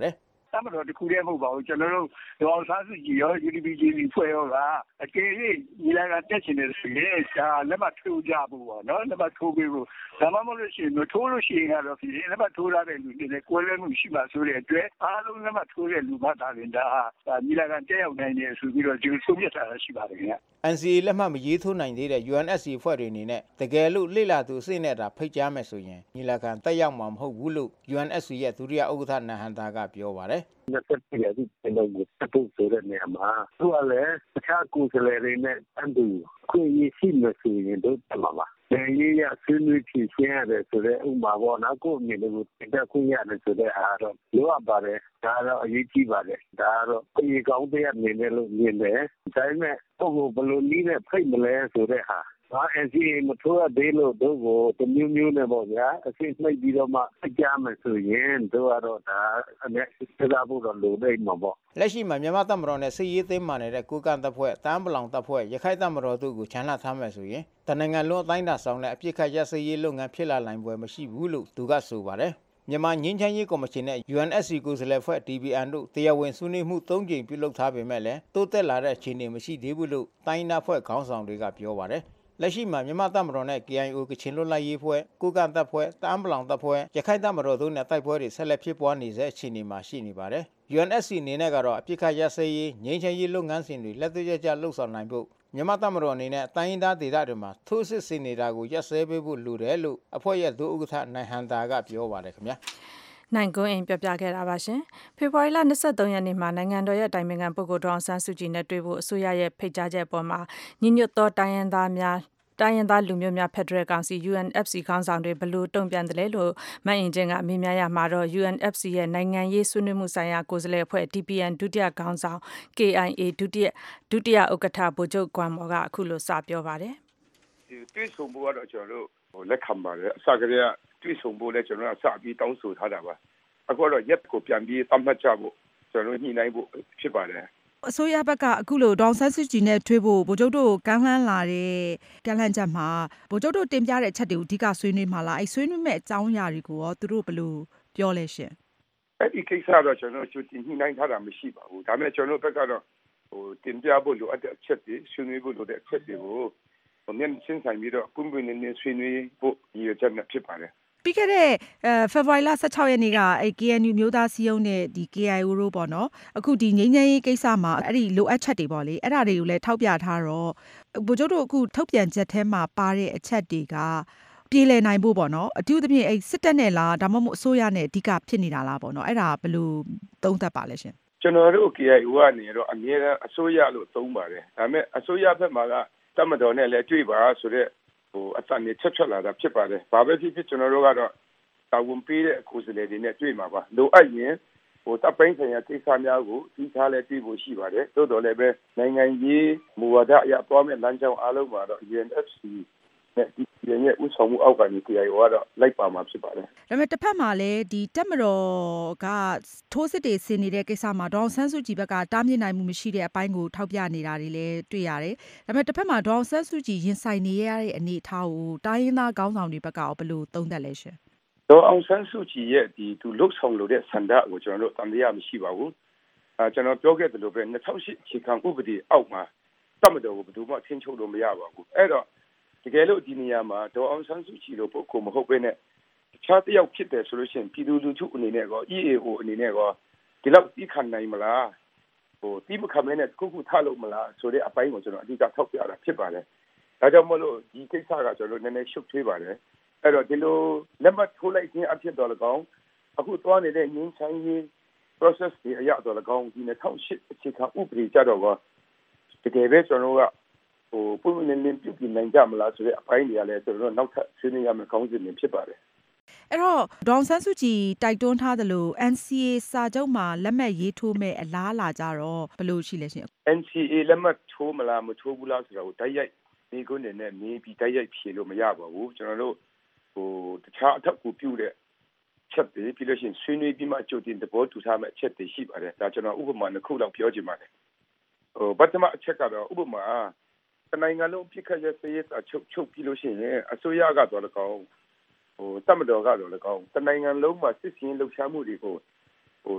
တမတော်တစ်ခုတည်းမဟုတ်ပါဘူးကျွန်တော်တို့ဒေါ်ဆန်းစုကြည်ရော U D P ဖွဲ့ရောကအကယ်၍ညီလာခံတက်ချင်တယ်ဆိုရင်ဒါလက်မှတ်ထိုးကြဖို့ပေါ့နော်လက်မှတ်ထိုးပေးဖို့ဒါမှမဟုတ်လို့ရှိရင်ထိုးလို့ရှိရင်ကတော့ဖြစ်လက်မှတ်ထိုးရတဲ့လူတွေနဲ့ကိုယ်လည်းမှုရှိမှဆိုတဲ့အတွက်အားလုံးလက်မှတ်ထိုးတဲ့လူမှသာရင်ဒါညီလာခံတက်ရောက်နိုင်တယ်ဆိုပြီးတော့ဒီဆုံးဖြတ်တာရှိပါတယ်ခင်ဗျ N C A လက်မှတ်မရေးထိုးနိုင်သေးတဲ့ U N S C ဖွဲ့တွေအနေနဲ့တကယ်လို့လေ့လာသူအစစ်နဲ့တာဖိတ်ကြားမယ်ဆိုရင်ညီလာခံတက်ရောက်မှာမဟုတ်ဘူးလို့ U N S C ရဲ့ဒုတိယဥက္ကဋ္ဌနဟန်တာကပြောပါတယ်နှစ်သက်ပြည့်စုံတဲ့လူတွေပုတ်ဆိုတဲ့နေရာမှာသူကလည်းအခြားကိုယ်စားလှယ်တွေနဲ့အတူခွင့်ရရှိလို့ဆိုရင်တို့တက်မှာပါ။ဒီရဆွေးနွေးဖြေရှင်းရတယ်ဆိုတဲ့ဥမာပေါ့နော်ကိုယ့်အမြင်တွေကိုတက်ခွင့်ရတယ်ဆိုတဲ့အားတော့လိုအပ်ပါတယ်ဒါတော့အရေးကြီးပါတယ်ဒါတော့ဒီကောင်းတဲ့အနေနဲ့လို့မြင်တယ်ဒါပေမဲ့ဘယ်လိုနည်းနဲ့ဖိတ်မလဲဆိုတဲ့ဟာဘာ N C A မထိုးရသေးလို့တို့ကိုတမျိုးမျိုးနဲ့ပေါ့ဗျာအစစ်နှိပ်ပြီးတော့မှကြားမယ်ဆိုရင်တို့ကတော့ဒါအနေနဲ့သာဖို့တော့လိုနေမှာပေါ့လက်ရှိမှာမြန်မာတပ်မတော်နဲ့စစ်ရေးသိမ်းမှနေတဲ့ကိုကန်တပ်ဖွဲ့တန်းပလောင်တပ်ဖွဲ့ရခိုင်တပ်မတော်တို့ကိုချန်လှပ်ထားမယ်ဆိုရင်တနင်္ဂနွေလုံးအတိုင်းအတာဆောင်တဲ့အပြစ်ခတ်ရစရေးလုပ်ငန်းဖြစ်လာနိုင်ပွဲမရှိဘူးလို့သူကဆိုပါတယ်မြန်မာငင်းချမ်းရေးကော်မရှင်နဲ့ U N S C ကိုယ်စားလှယ်ဖွဲ့ D B N တို့တရားဝင်ဆွေးနွေးမှုသုံးကြိမ်ပြုလုပ်ထားပေမဲ့လည်းတိုးတက်လာတဲ့အခြေအနေမရှိသေးဘူးလို့တိုင်းနာဖွဲ့ခေါင်းဆောင်တွေကပြောပါတယ်လက်ရှိမှာမြန်မာတပ်မတော်နဲ့ K I O ကချင်လွတ်လပ်ရေးဖွဲ့ကိုကန်တပ်ဖွဲ့တန်းပလောင်တပ်ဖွဲ့ရခိုင်တပ်မတော်တို့နဲ့တိုက်ပွဲတွေဆက်လက်ဖြစ်ပွားနေစေအခြေအနေမှာရှိနေပါတယ် U N S C အနေနဲ့ကတော့အပြစ်ခတ်ရစရေးငြိမ်းချမ်းရေးလုပ်ငန်းစဉ်တွေလက်တွေ့ကျကျလှုပ်ဆောင်နိုင်ဖို့မြန်မာတပ်မတော်အနေနဲ့တိုင်းရင်းသားဒေသတွေမှာထိုးစစ်ဆင်နေတာကိုရပ်စဲပေးဖို့လိုတယ်လို့အဖွဲ့ရဲ့ဒုဥက္ကဋ္ဌနိုင်ဟန်တာကပြောပါတယ်ခင်ဗျာနိုင်ကွန်းအိမ်ပြပြခဲ့တာပါရှင်ဖေဖော်ဝါရီလ၂၃ရက်နေ့မှာနိုင်ငံတော်ရဲ့တိုင်ပင်ခံပုဂ္ဂိုလ်ဒေါအောင်ဆန်းစုကြည်နဲ့တွေ့ဖို့အစိုးရရဲ့ဖိတ်ကြားချက်ပေါ်မှာညီညွတ်သောတိုင်းရင်းသားများတိုင်းရင်းသားလူမျိုးများဖက်ဒရယ်ကောင်စီ U N F C ခေါင်းဆောင်တွေဘလို့တုံ့ပြန်တယ်လဲလို့မအင်ဂျင်ကမေးမြန်းရမှာတော့ U N F C ရဲ့နိုင်ငံရေးဆွေးနွေးမှုဆိုင်ရာကိုယ်စားလှယ်အဖွဲ့ D P N ဒုတိယခေါင်းဆောင် K I A ဒုတိယဒုတိယဥက္ကဋ္ဌဗိုလ်ချုပ်ကွမ်မော်ကအခုလိုစပြောပါတယ်ဒီတွေ့ဆုံဖို့ကတော့ကျွန်တော်တို့လက်ခံပါတယ်အစကတည်းကတွေ့ဆုံဖို့လည်းကျွန်တော်ကစပြီးတောင်းဆိုထားတာပါအခုတော့ရက်ကိုပြန်ပြီးတတ်မှတ်ကြဖို့ကျွန်တော်ညှိနှိုင်းဖို့ဖြစ်ပါတယ်အစိုးရဘက်ကအခုလိုဒေါအောင်ဆန်းစုကြည်နဲ့တွေ့ဖို့ဗိုလ်ချုပ်တို့ကမ်းလှမ်းလာတဲ့ကမ်းလှမ်းချက်မှာဗိုလ်ချုပ်တို့တင်ပြတဲ့အချက်တွေကိုအဓိကဆွေးနွေးမှာလားအဲဆွေးနွေးမဲ့အကြောင်းအရာတွေကိုရောသူတို့ဘယ်လိုပြောလဲရှင်အဲ့ဒီကိစ္စတော့ကျွန်တော်တို့ညှိနှိုင်းထားတာမရှိပါဘူးဒါပေမဲ့ကျွန်တော်တို့ဘက်ကတော့ဟိုတင်ပြဖို့လိုအပ်တဲ့အချက်တွေဆွေးနွေးဖို့လိုတဲ့အချက်တွေကိုဟိုမြန်ရှင်းဆိုင်ပြီးတော့ပုံပွင့်နေဆွေးနွေးဖို့ဒီအချက်နဲ့ဖြစ်ပါတယ်ပြီးခဲ့တဲ့ဖေဖော်ဝါရီလ၁၆ရက်နေ့ကအဲ K N U မျိုးသားစည်းရုံးတဲ့ဒီ K I O တို့ပေါ့နော်အခုဒီငြိမ်းချမ်းရေးကိစ္စမှာအဲ့ဒီလိုအပ်ချက်တွေပေါ့လေအဲ့ဒါတွေကိုလည်းထောက်ပြထားတော့ဗိုလ်ချုပ်တို့အခုထုတ်ပြန်ချက်ထဲမှာပါတဲ့အချက်တွေကပြေလည်နိုင်ဖို့ပေါ့နော်အထူးသဖြင့်အဲစစ်တပ်နဲ့လားဒါမှမဟုတ်အစိုးရနဲ့အဓိကဖြစ်နေတာလားပေါ့နော်အဲ့ဒါဘယ်လိုသုံးသပ်ပါလဲရှင်ကျွန်တော်တို့ K I O ကနေတော့အမြဲတမ်းအစိုးရလို့သုံးပါတယ်ဒါပေမဲ့အစိုးရဘက်မှာကတပ်မတော်နဲ့လည်းတွေ့ပါဆိုတဲ့ဟိုအစနေချက်ချက်လာတာဖြစ်ပါတယ်ဘာပဲဖြစ်ဖြစ်ကျွန်တော်တို့ကတော့တာဝန်ပေးတဲ့ကိုယ်စားလှယ်တွေနဲ့တွေ့မှာပါလိုအပ်ရင်ဟိုတပ်ပိုင်းဆိုင်ရာကိစ္စများကိုဒီထားလဲတွေ့ဖို့ရှိပါတယ်သို့တော်လည်းပဲနိုင်ငံရေးမူဝါဒအရသွားမဲ့လမ်းကြောင်းအားလုံးမှာတော့ U N F C နဲ့ဒီရဲ့ဥဆောင်မှုအောက်ကနေ K I O ကတော့လိုက်ပါမှာဖြစ်ပါတယ်ဒါပေမဲ့တစ်ဖက်မှာလည်းဒီတပ်မတော်ကထိုးစစ်တွေဆင်နေတဲ့ကိစ္စမှာဒေါအောင်ဆန်းစုကြည်ဘက်ကတားမြစ်နိုင်မှုမရှိတဲ့အပိုင်းကိုထောက်ပြနေတာတွေလည်းတွေ့ရတယ်ဒါပေမဲ့တစ်ဖက်မှာဒေါအောင်ဆန်းစုကြည်ရင်ဆိုင်နေရတဲ့အနေအထားကိုတိုင်းရင်းသားခေါင်းဆောင်တွေဘက်ကရောဘယ်လိုသုံးသပ်လဲရှင်ဒေါအောင်ဆန်းစုကြည်ရဲ့ဒီသူလှုပ်ဆောင်လို့တဲ့ဆန္ဒကိုကျွန်တော်တို့တန်တရားမရှိပါဘူးအဲကျွန်တော်ပြောခဲ့သလိုပဲ၂၀၀၈ခြေခံဥပဒေအောက်မှာတပ်မတော်ကိုဘယ်သူမှထင်ချုပ်လို့မရပါဘူးအဲ့တော့တကယ်လို့ဒီနေရာမှာဒေါအောင်ဆန်းစုကြည်လို့ပုဂ္ဂိုလ်မဟုတ်ဘဲနဲ့တခြားတစ်ယောက်ဖြစ်တယ်ဆိုလို့ရှိရင်ပြည်သူလူထုအနေနဲ့ကော E A O အနေနဲ့ကောဒီလောက်သိခံနိုင်မလားဟိုတိမခံမဲနဲ့ခုခုထလို့မလားဆိုတဲ့အပိုင်းကိုကျွန်တော်အဓိကထောက်ပြတာဖြစ်ပါတယ်ဒါကြောင့်မလို့ဒီကိစ္စကကျွန်တော်နည်းနည်းရှုပ်ထွေးပါတယ်အဲ့တော့ဒီလိုလက်မှတ်ထိုးလိုက်ခြင်းအဖြစ်တော်၎င်းအခုသွားနေတဲ့ငင်းဆိုင်ရေး process တွေအရတော်၎င်းဒီ၂၀၀၈အခြေခံဥပဒေကြတော့ကတကယ်ပဲကျွန်တော်ကဟိုပုံမှန်နေပြုပြင်နိုင်ကြမလားဆိုတဲ့အပိုင်းတွေကလည်းကျွန်တော်တို့နောက်ထပ်ဆွေးနွေးရမယ့်ခေါင်းစဉ်တွေဖြစ်ပါတယ်အဲ့တော့ဒေါအောင်ဆန်းစုကြည်တိုက်တွန်းထားသလို N C A စာချုပ်မှာလက်မှတ်ရေးထိုးမဲ့အလားလာကြတော့ဘယ်လိုရှိလဲရှင် N C A လက်မှတ်ထိုးမလားမထိုးဘူးလားဆိုတာကိုတိုက်ရိုက်ဒီကုန်းနေနဲ့နေပြီးတိုက်ရိုက်ဖြေလို့မရပါဘူးကျွန်တော်တို့ဟိုတခြားအထောက်အကူပြုတဲ့ချက်တွေပြီးလို့ရှိရင်ဆွေးနွေးပြီးမှကြိုတင်သဘောတူထားမယ့်အချက်တွေရှိပါတယ်ဒါကျွန်တော်ဥပမာတစ်ခုလောက်ပြောချင်ပါတယ်ဟိုပထမအချက်ကတော့ဥပမာတနိုင်ငံလုံးပြစ်ခတ်ရစရေးအချုပ်ချုပ်ပြီးလို့ရှိရင်အစိုးရကတော့လည်းကောင်းဟိုတပ်မတော်ကတော့လည်းကောင်းတနိုင်ငံလုံးမှာစစ်စင်လှုပ်ရှားမှုတွေကိုဟို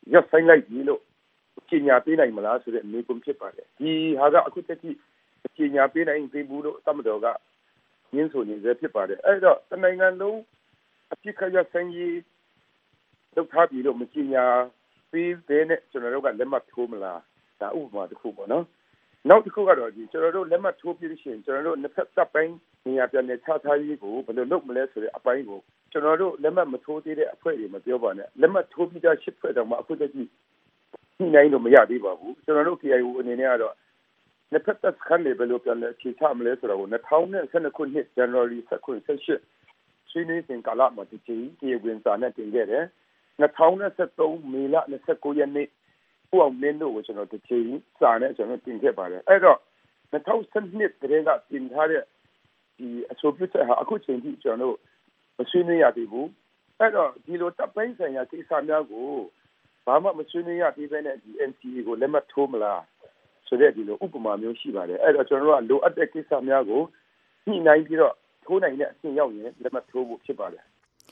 ရပ်ဆိုင်လိုက်ပြီလို့ကြေညာပေးနိုင်မလားဆိုတဲ့အနေကွန်ဖြစ်ပါတယ်ဒီဟာကအခုတည်းကကြေညာပေးနိုင်သေးဘူးလို့တမတော်ကညှင်းဆိုနေစေဖြစ်ပါတယ်အဲ့တော့တနိုင်ငံလုံးအပြစ်ခရဆိုင်ရေးလောက်ထားပြီလို့မကြေညာပေးတဲ့နဲ့ကျွန်တော်တို့ကလက်မှတ်ထိုးမလားဒါဥပမာတစ်ခုပေါ့နော်နောက်တစ်ခုကတော့ဒီကျွန်တော်တို့လက်မှတ်ထိုးပြီးရှင်ကျွန်တော်တို့နှစ်ဖက်တပ်ပိုင်းနေရာပြန်နဲ့ခြားထားရေးကိုဘယ်လိုလုပ်မလဲဆိုတဲ့အပိုင်းကိုကျွန်တော်တို့လက်မှတ်မထိုးသေးတဲ့အဖွဲ့တွေမပြောပါနဲ့လက်မှတ်ထိုးပြီးသားရှစ်ဖွဲ့တောင်မှအခုတည်းကညှိနှိုင်းလို့မရသေးပါဘူးကျွန်တော်တို့ K I O အနေနဲ့ကတော့နှစ်ဖက်တပ်ခန်းတွေဘယ်လိုပြန်လဲခြေချမလဲဆိုတော့နှစ်ထောင်ဆယ်နှစ်ခုနှစ် January ဆယ်ခုဆယ်ရှစ်ဆွေးနွေးစဉ်ကာလမှာဒီချိန်ဒီဝင်စာနဲ့တင်ခဲ့တယ်နှစ်ထောင်ဆယ်သုံးမေလ၂၉ရက်နေ့ဟိုအောင်မင်းတို့ကိုကျွန်တော်ဒီချိန်စာနဲ့ကျွန်တော်တင်ခဲ့ပါတယ်အဲ့တော့နှစ်ထောင်ဆယ်နှစ်တည်းကတင်ထားတဲ့ဒီအဆိုပြုချက်ဟာအခုချိန်ထိကျွန်တော်တို့မဆွေးနွေးရသေးဘူးအဲ့တော့ဒီလိုတပ်ပိုင်းဆိုင်ရာကိစ္စများကိုဘာမှမဆွေးနွေးရသေးဘဲနဲ့ဒီ N C A ကိုလက်မှတ်ထိုးမလားဆိုတဲ့ဒီလိုဥပမာမျိုးရှိပါတယ်အဲ့တော့ကျွန်တော်တို့ကလိုအပ်တဲ့ကိစ္စများကိုညှိနှိုင်းပြီးတော့ထိုးနိုင်တဲ့အဆင့်ရောက်ရင်လက်မှတ်ထိုးဖို့ဖြစ်ပါတယ်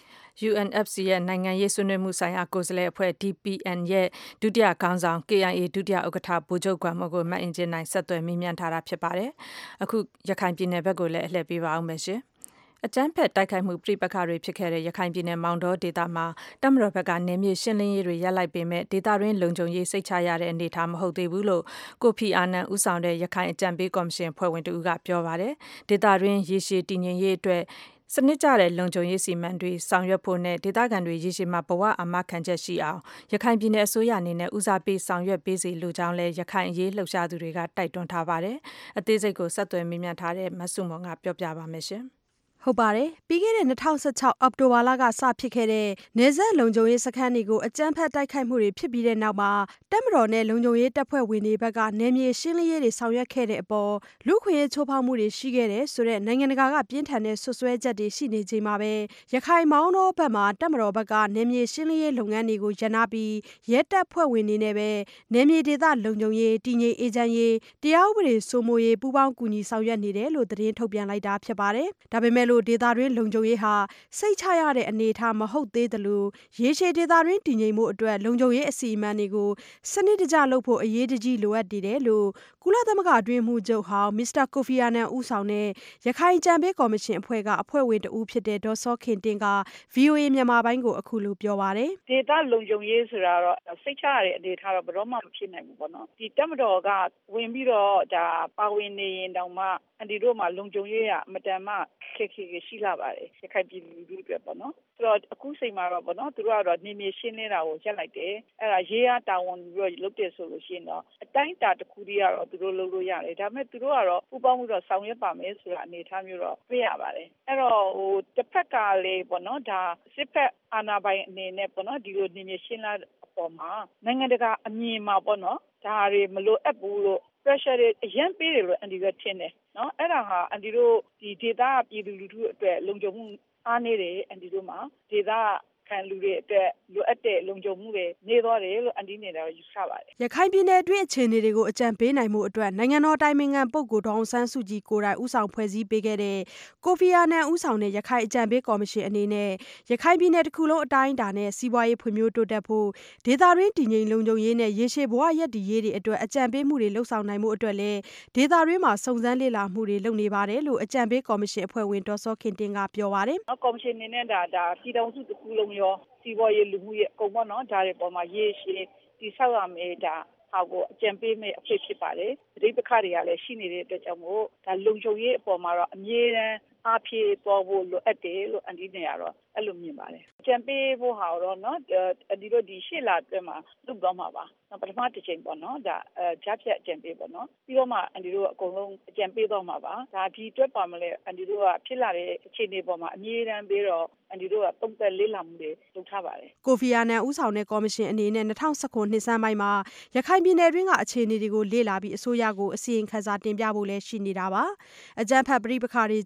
U N F C ရဲ့နိုင်ငံရေးဆွေးနွေးမှုဆိုင်ရာကိုယ်စားလှယ်အဖွဲ့ D P N ရဲ့ဒုတိယခေါင်းဆောင် K I A ဒုတိယဥက္ကဋ္ဌဗိုလ်ချုပ်ကွမ်မော်ကိုမတ်အင်ဂျင်နိုင်ဆက်သွယ်မေးမြန်းထားတာဖြစ်ပါတယ်အခုရခိုင်ပြည်နယ်ဘက်ကိုလည်းအလှည့်ပေးပါအောင်မယ်ရှင်အကြမ်းဖက်တိုက်ခိုက်မှုပြိပခါတွေဖြစ်ခဲ့တဲ့ရခိုင်ပြည်နယ်မောင်တောဒေသမှာတပ်မတော်ဘက်ကနေမြေရှင်းလင်းရေးတွေရပ်လိုက်ပေမဲ့ဒေသတွင်းလုံခြုံရေးစိတ်ချရတဲ့အနေအထားမဟုတ်သေးဘူးလို့ကိုဖီအာနန်ဦးဆောင်တဲ့ရခိုင်အကြံပေးကော်မရှင်ဖွဲ့ဝင်တူကပြောပါတယ်ဒေသတွင်းရေရှည်တည်ငြိမ်ရေးအတွက်စနစ်ကျတဲ့လုံခြုံရေးစီမံတွေဆောင်ရွက်ဖို့နဲ့ဒေသခံတွေရေရှည်မှာဘဝအာမခံချက်ရှိအောင်ရခိုင်ပြည်နယ်အစိုးရအနေနဲ့ဦးစားပေးဆောင်ရွက်ပေးစီလိုကြောင်းလဲရခိုင်အရေးလှုပ်ရှားသူတွေကတိုက်တွန်းထားပါတယ်အသေးစိတ်ကိုဆက်သွယ်မေးမြန်းထားတဲ့မဆုမွန်ကပြောပြပါမယ်ရှင်ဟုတ်ပါတယ်ပြီးခဲ့တဲ့၂၀၁၆အောက်တိုဘာလကစဖြစ်ခဲ့တဲ့နေဆက်လုံခြုံရေးစခန်းတွေကိုအကြမ်းဖက်တိုက်ခိုက်မှုတွေဖြစ်ပြီးတဲ့နောက်မှာတပ်မတော်နဲ့လုံခြုံရေးတပ်ဖွဲ့ဝင်တွေဘက်ကနေမြေရှင်းလင်းရေးတွေဆောင်ရွက်ခဲ့တဲ့အပေါ်လူခွင့်ရေးချိုးဖောက်မှုတွေရှိခဲ့တဲ့ဆိုတဲ့နိုင်ငံတကာကပြင်းထန်တဲ့ဆွဆွဲချက်တွေရှိနေချိန်မှာပဲရခိုင်မောင်းတော်ဘက်မှာတပ်မတော်ဘက်ကနေမြေရှင်းလင်းရေးလုပ်ငန်းတွေကိုရန်နာပြီးရဲတပ်ဖွဲ့ဝင်တွေနဲ့ပဲနေမြေဒေသလုံခြုံရေးတည်ငြိမ်အေးချမ်းရေးတရားဥပဒေစိုးမိုးရေးပူးပေါင်းကူညီဆောင်ရွက်နေတယ်လို့သတင်းထုတ်ပြန်လိုက်တာဖြစ်ပါတယ်ဒါပေမဲ့ဒေသတွင်းလုံခြုံရေးဟာစိတ်ချရတဲ့အနေအထားမဟုတ်သေးသလိုရေရှည်ဒေသတွင်းတည်ငြိမ်မှုအတွက်လုံခြုံရေးအစီအမံတွေကိုစနစ်တကျလုပ်ဖို့အရေးတကြီးလိုအပ်နေတယ်လို့ကုလသမဂ္ဂအတွင်းမှုချုပ်ဟောင်းမစ္စတာကိုဖီအာနန်ဦးဆောင်တဲ့ရခိုင်ကြံပေးကော်မရှင်အဖွဲ့ကအဖွဲ့ဝင်တဦးဖြစ်တဲ့ဒေါ်စောခင်တင်က V O A မြန်မာပိုင်းကိုအခုလိုပြောပါတယ်ဒေသလုံခြုံရေးဆိုတာတော့စိတ်ချရတဲ့အနေအထားတော့ဘယ်တော့မှမဖြစ်နိုင်ဘူးပေါ့နော်ဒီတပ်မတော်ကဝင်ပြီးတော့ဒါပါဝင်နေရင်တောင်မှအန်ဒီတို့မှာလုံခြုံရေးကအမတန်မှခက်ခဲရှိလာပါတယ်ရခိုင်ပြည်လူထုတွေပေါ့နော်ဆိုတော့အခုချိန်မှာတော့ပေါ့နော်သူတို့ကတော့နေမြေရှင်းနေတာကိုရက်လိုက်တယ်အဲ့ဒါရေးရတာဝန်ပြီးတော့လုပ်တယ်ဆိုလို့ရှိရင်တော့အတိုင်းအတာတစ်ခုတည်းကတော့သူတို့လုပ်လို့ရတယ်ဒါပေမဲ့သူတို့ကတော့ပူပေါင်းမှုတော့ဆောင်ရွက်ပါမယ်ဆိုတာအနေအထားမျိုးတော့ပြရပါတယ်အဲ့တော့ဟိုတစ်ဖက်ကလေးပေါ့နော်ဒါစစ်ဖက်အာဏာပိုင်အနေနဲ့ပေါ့နော်ဒီလိုနေမြေရှင်းလာအပေါ်မှာနိုင်ငံတကာအမြင်မှာပေါ့နော်ဒါတွေမလိုအပ်ဘူးလို့pressure တွေအရင်ပေးတယ်လို့အန်ဒီကထင်တယ်နော်အဲ့ဒါဟာအန်ဒီတို့ဒီဒေတာပြည်သူလူထုအတွက်လုံခြုံမှုအားနေတယ်အန်ဒီတို့မှာဒေတာခံလူတွေအတွက်လိုအပ်တဲ့လုံခြုံမှုတွေနေသွားတယ်လို့အန်ဒီနေတာယူဆပါတယ်ရခိုင်ပြည်နယ်အတွင်းအခြေအနေတွေကိုအကြံပေးနိုင်မှုအတွက်နိုင်ငံတော်တိုင်ပင်ခံပုဂ္ဂိုလ်ဒေါအောင်ဆန်းစုကြည်ကိုယ်တိုင်ဦးဆောင်ဖွဲ့စည်းပေးခဲ့တဲ့ကိုဖီအာနန်ဦးဆောင်တဲ့ရခိုင်အကြံပေးကော်မရှင်အနေနဲ့ရခိုင်ပြည်နယ်တစ်ခုလုံးအတိုင်းအတာနဲ့စီးပွားရေးဖွံ့ဖြိုးတိုးတက်ဖို့ဒေသတွင်းတည်ငြိမ်လုံခြုံရေးနဲ့ရေရှည်ဘဝရပ်တည်ရေးတွေအတွက်အကြံပေးမှုတွေလှုပ်ဆောင်နိုင်မှုအတွက်လည်းဒေသတွင်းမှာစုံစမ်းလေ့လာမှုတွေလုပ်နေပါတယ်လို့အကြံပေးကော်မရှင်အဖွဲ့ဝင်ဒေါ်စောခင်တင်ကပြောပါတယ်ကော်မရှင်အနေနဲ့ဒါဒါပြည်ထောင်စုတစ်ခုလုံးရောစီးပွားရေးလူမှုရေးအကုန်ပေါ့နော်ဒါတွေပေါ်မှာရေးရှင်းဒီဆောက်ရမယ်ဒါဟာကိုအကြံပေးမယ်အဖြစ်ဖြစ်ပါတယ်ဒီပခါတွေကလည်းရှိနေတဲ့အတွက်ကြောင့်မို့ဒါလုံခြုံရေးအပေါ်မှာတော့အမြဲတမ်းအားဖြည့်ပေါ်ဖို့လိုအပ်တယ်လို့အန်ဒီနေရတော့အဲ့လိုမြင်ပါတယ်အကြံပေးဖို့ဟာတော့နော်ဒီလိုဒီရှေ့လာအတွက်မှာလုပ်တော့မှာပါပထမတစ်ချိန်ပေါ့နော်ဒါအဲဂျပ်ဖြတ်အကြံပေးပေါ့နော်ပြီးတော့မှအန်ဒီတို့အကုန်လုံးအကြံပေးတော့မှာပါဒါဒီအတွက်ပါမလဲအန်ဒီတို့ကဖြစ်လာတဲ့အခြေအနေပေါ်မှာအမြဲတမ်းပြီးတော့အန်ဒီတို့ကပုံသက်လေးလာမှုတွေလုပ်ထားပါတယ်ကိုဖီအာနန်ဦးဆောင်တဲ့ကော်မရှင်အနေနဲ့၂၀၁၉နှစ်ဆန်းပိုင်းမှာရခိုင်ပြည်နယ်တွင်းကအခြေအနေတွေကိုလေ့လာပြီးအစိုးရကိုအစီရင်ခံစာတင်ပြဖို့လည်းရှိနေတာပါအကြမ်းဖက်ပဋိပက္ခတွေကြောင့်ဖွံ့ဖြိုး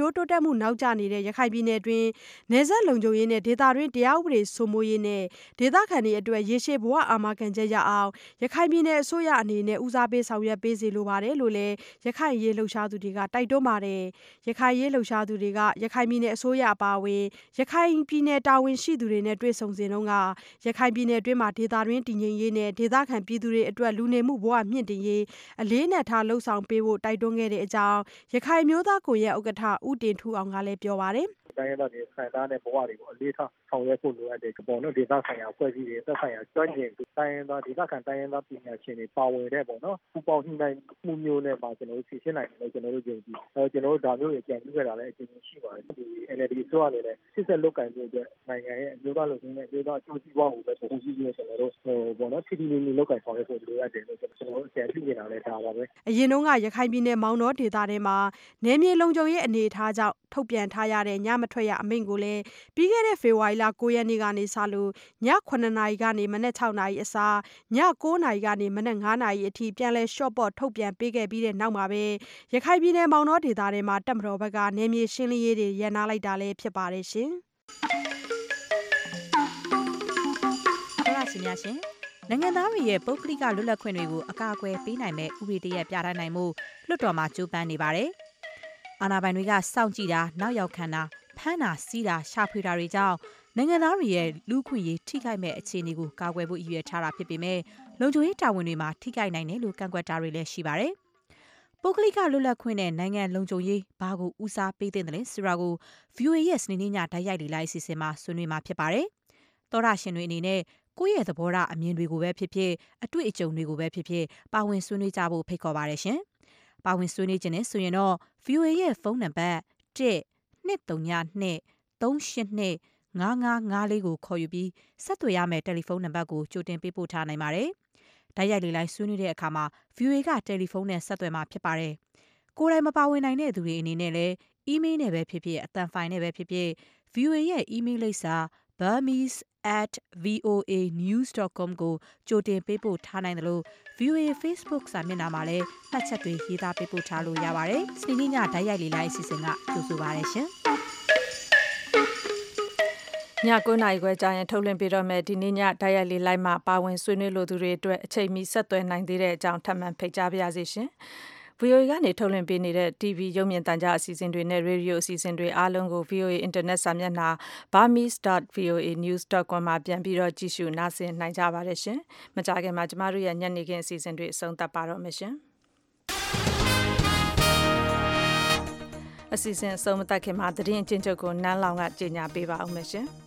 တိုးတက်မှုနောက်ကျနေတဲ့ရခိုင်ပြည်နယ်တွင်နယ်စပ်လုံခြုံရေးနဲ့ဒေသတွင်းတရားဥပဒေစိုးမိုးရေးနဲ့ဒေသခံတွေအတွက်ရေရှည်ဘဝအာမခံချက်ရအောင်ရခိုင်ပြည်နယ်အစိုးရအနေနဲ့ဦးစားပေးဆောင်ရွက်ပေးစေလိုပါတယ်လို့လည်းရခိုင်ရေးလှုပ်ရှားသူတွေကတိုက်တွန်းပါတယ်။ရခိုင်ရေးလှုပ်ရှားသူတွေကရခိုင်ပြည်နယ်အစိုးရအပါအဝင်ရခိုင်ပြည်နယ်တာဝန်ရှိသူတွေနဲ့တွေ့ဆုံစဉ်တုန်းကရခိုင်ပြည်နယ်တွင်းမှာဒေသတွင်းတည်ငြိမ်ရေးနဲ့ဒေသခံပြည်သူတွေအတွက်လူနေမှုဘဝမြင့်တင်ရေးအလေးနက်ထားလှုံ့ဆော်ပေးဖို့တိုက်တွန်းခဲ့တဲ့အကြောင်းရခိုင်မျိုးသားကွန်ရက်ဥက္ကဋ္ဌဦးတင်ထူအောင်ကလည်းပြောပါတယ်တိုင်းရင်းသားတွေခံစားတဲ့ဘဝတွေကိုအလေးထားဆောင်ရွက်ဖို့လိုအပ်တဲ့ပေါ်တော့ဒေသဆိုင်ရာဖွဲ့စည်းတွေသက်ဆိုင်ရာကျွမ်းကျင်သူတိုင်းရင်းသားဒေသခံတိုင်းရင်းသားပညာရှင်တွေပါဝင်တဲ့ပေါ့နော်ပူပေါင်းနှိမ့်နိုင်မှုမျိုးနဲ့ပါကျွန်တော်တို့ဖြည့်ရှင်းနိုင်တယ်လို့ကျွန်တော်တို့ယုံကြည်အဲကျွန်တော်တို့ဒါမျိုးတွေကြံပြုခဲ့တာလည်းအကျဉ်းရှိပါတယ်ဒီ N L D ဆိုရနေတဲ့စစ်ဆက်လုတ်ကင်မှုအတွက်နိုင်ငံရဲ့အမျိုးသားလုံခြုံရေးအမျိုးသားအကျိုးစီးပွားကိုပဲပုံစံကြီးကျွန်တော်တို့ဟိုပေါ့နော် T D N လုတ်ကင်ဆောင်ရွက်ဖို့လိုအပ်တယ်လို့ကျွန်တော်တို့အကြံပြုနေတာလည်းဒါပါပဲအရင်တုန်းကရခိုင်ပြည်နယ်မောင်တော်ဒေသထဲမှာနယ်မြေလုံခြုံရေးအနေအထားကြောင့်ထုတ်ပြန်ထားရတဲ့ညမထွက်ရအမိန့်ကိုလည်းပြီးခဲ့တဲ့ဖေဖော်ဝါရီလ၉ရက်နေ့ကနေစလို့ညခုနှစ်နာရီကနေမနက်၆နာရီအစားည၉နာရီကနေမနက်၅နာရီအထိပြန်လည်ရှော့ပေါ့ထုတ်ပြန်ပေးခဲ့ပြီးတဲ့နောက်မှာပဲရခိုင်ပြည်နယ်မောင်တော်ဒေသထဲမှာတပ်မတော်ဘက်ကနယ်မြေရှင်းလင်းရေးတွေရန်နာလိုက်တာလည်းဖြစ်ပါတယ်ရှင်။ဟုတ်လားရှင်များရှင်နိုင်ငံသားတွေရဲ့ပုဂ္ဂလိကလွတ်လပ်ခွင့်တွေကိုအကာအကွယ်ပေးနိုင်မဲ့ဥပဒေတရက်ပြဋ္ဌာန်းနိုင်မှုလွှတ်တော်မှာကြိုးပမ်းနေပါတယ်။အာဏာပိုင်တွေကစောင့်ကြည့်တာနောက်ရောက်ခံတာဖမ်းတာစီးတာရှာဖွေတာတွေကြောင့်နိုင်ငံသားတွေရဲ့လူ့ခွင့်ရေးထိခိုက်မဲ့အခြေအနေကိုကာကွယ်ဖို့ရည်ရွယ်ထားတာဖြစ်ပေမဲ့လုံခြုံရေးတာဝန်တွေမှာထိခိုက်နိုင်တယ်လို့ကန့်ကွက်တာတွေလည်းရှိပါတယ်။ပုဂ္ဂလိကလွတ်လပ်ခွင့်နဲ့နိုင်ငံလုံခြုံရေးဘာကိုဦးစားပေးသင့်တယ်လဲဆိုတာကို V O A ရဲ့စနေနေ့ညတိုက်ရိုက်လေ့လာအစီအစဉ်မှာဆွေးနွေးမှာဖြစ်ပါတယ်။သောရရှင်တွေအနေနဲ့ကိုယ့်ရဲ့သဘောထားအမြင်တွေကိုပဲဖြစ်ဖြစ်အတွေ့အကြုံတွေကိုပဲဖြစ်ဖြစ်ပါဝင်ဆွေးနွေးကြဖို့ဖိတ်ခေါ်ပါတယ်ရှင်။ပါဝင်ဆွေးနွေးခြင်းနဲ့ဆိုရင်တော့ V O A ရဲ့ဖုန်းနံပါတ်တစ်နှစ်သုံးညနှစ်သုံးရှစ်နှစ်ငါးငါးငါးလေးကိုခေါ်ယူပြီးဆက်သွယ်ရမယ့်တယ်လီဖုန်းနံပါတ်ကိုကြိုတင်ပေးပို့ထားနိုင်ပါတယ်။တိုက်ရိုက်လေလိုင်းဆွေးနွေးတဲ့အခါမှာ V O A ကတယ်လီဖုန်းနဲ့ဆက်သွယ်မှာဖြစ်ပါတယ်။ကိုယ်တိုင်မပါဝင်နိုင်တဲ့သူတွေအနေနဲ့လည်း email နဲ့ပဲဖြစ်ဖြစ်အသံဖိုင်နဲ့ပဲဖြစ်ဖြစ် V O A ရဲ့ email လိပ်စာ burmese at voa news dot com ကိုကြိုတင်ပေးပို့ထားနိုင်တယ်လို့ V O A Facebook စာမျက်နှာမှာလည်းမှတ်ချက်တွေရေးသားပေးပို့ထားလို့ရပါတယ်။စနေနေ့ညတိုက်ရိုက်လေလိုင်းအစီအစဉ်ကကြိုဆိုပါရရှင်။ည၉နာရီခွဲကြာရင်ထုတ်လွှင့်ပြတော့မယ်ဒီနေ့ညတိုက်ရိုက်လေးလိုက်မှာပါဝင်ဆွေးနွေးလိုသူတွေအတွက်အချိန်မီဆက်သွယ်နိုင်သေးတဲ့အကြောင်းထပ်မံဖိတ်ကြားပါရစေရှင်။ V O A ကနေထုတ်လွှင့်ပေးနေတဲ့ T V ရုပ်မြင်သံကြားအစီအစဉ်တွေနဲ့ Radio အစီအစဉ်တွေအားလုံးကို V O A Internet စာမျက်နှာ burmese dot voa news dot com မှာပြန်ပြီးတော့ကြည့်ရှုနားဆင်နိုင်ကြပါတယ်ရှင်။မကြာခင်မှာကျမတို့ရဲ့ညနေခင်းအစီအစဉ်တွေအဆုံးသတ်ပါတော့မယ်ရှင်။အစီအစဉ်အဆုံးမသတ်ခင်မှာသတင်းအကျဉ်းချုပ်ကိုနန်းလောင်ကကြေညာပေးပါဦးမယ်ရှင်။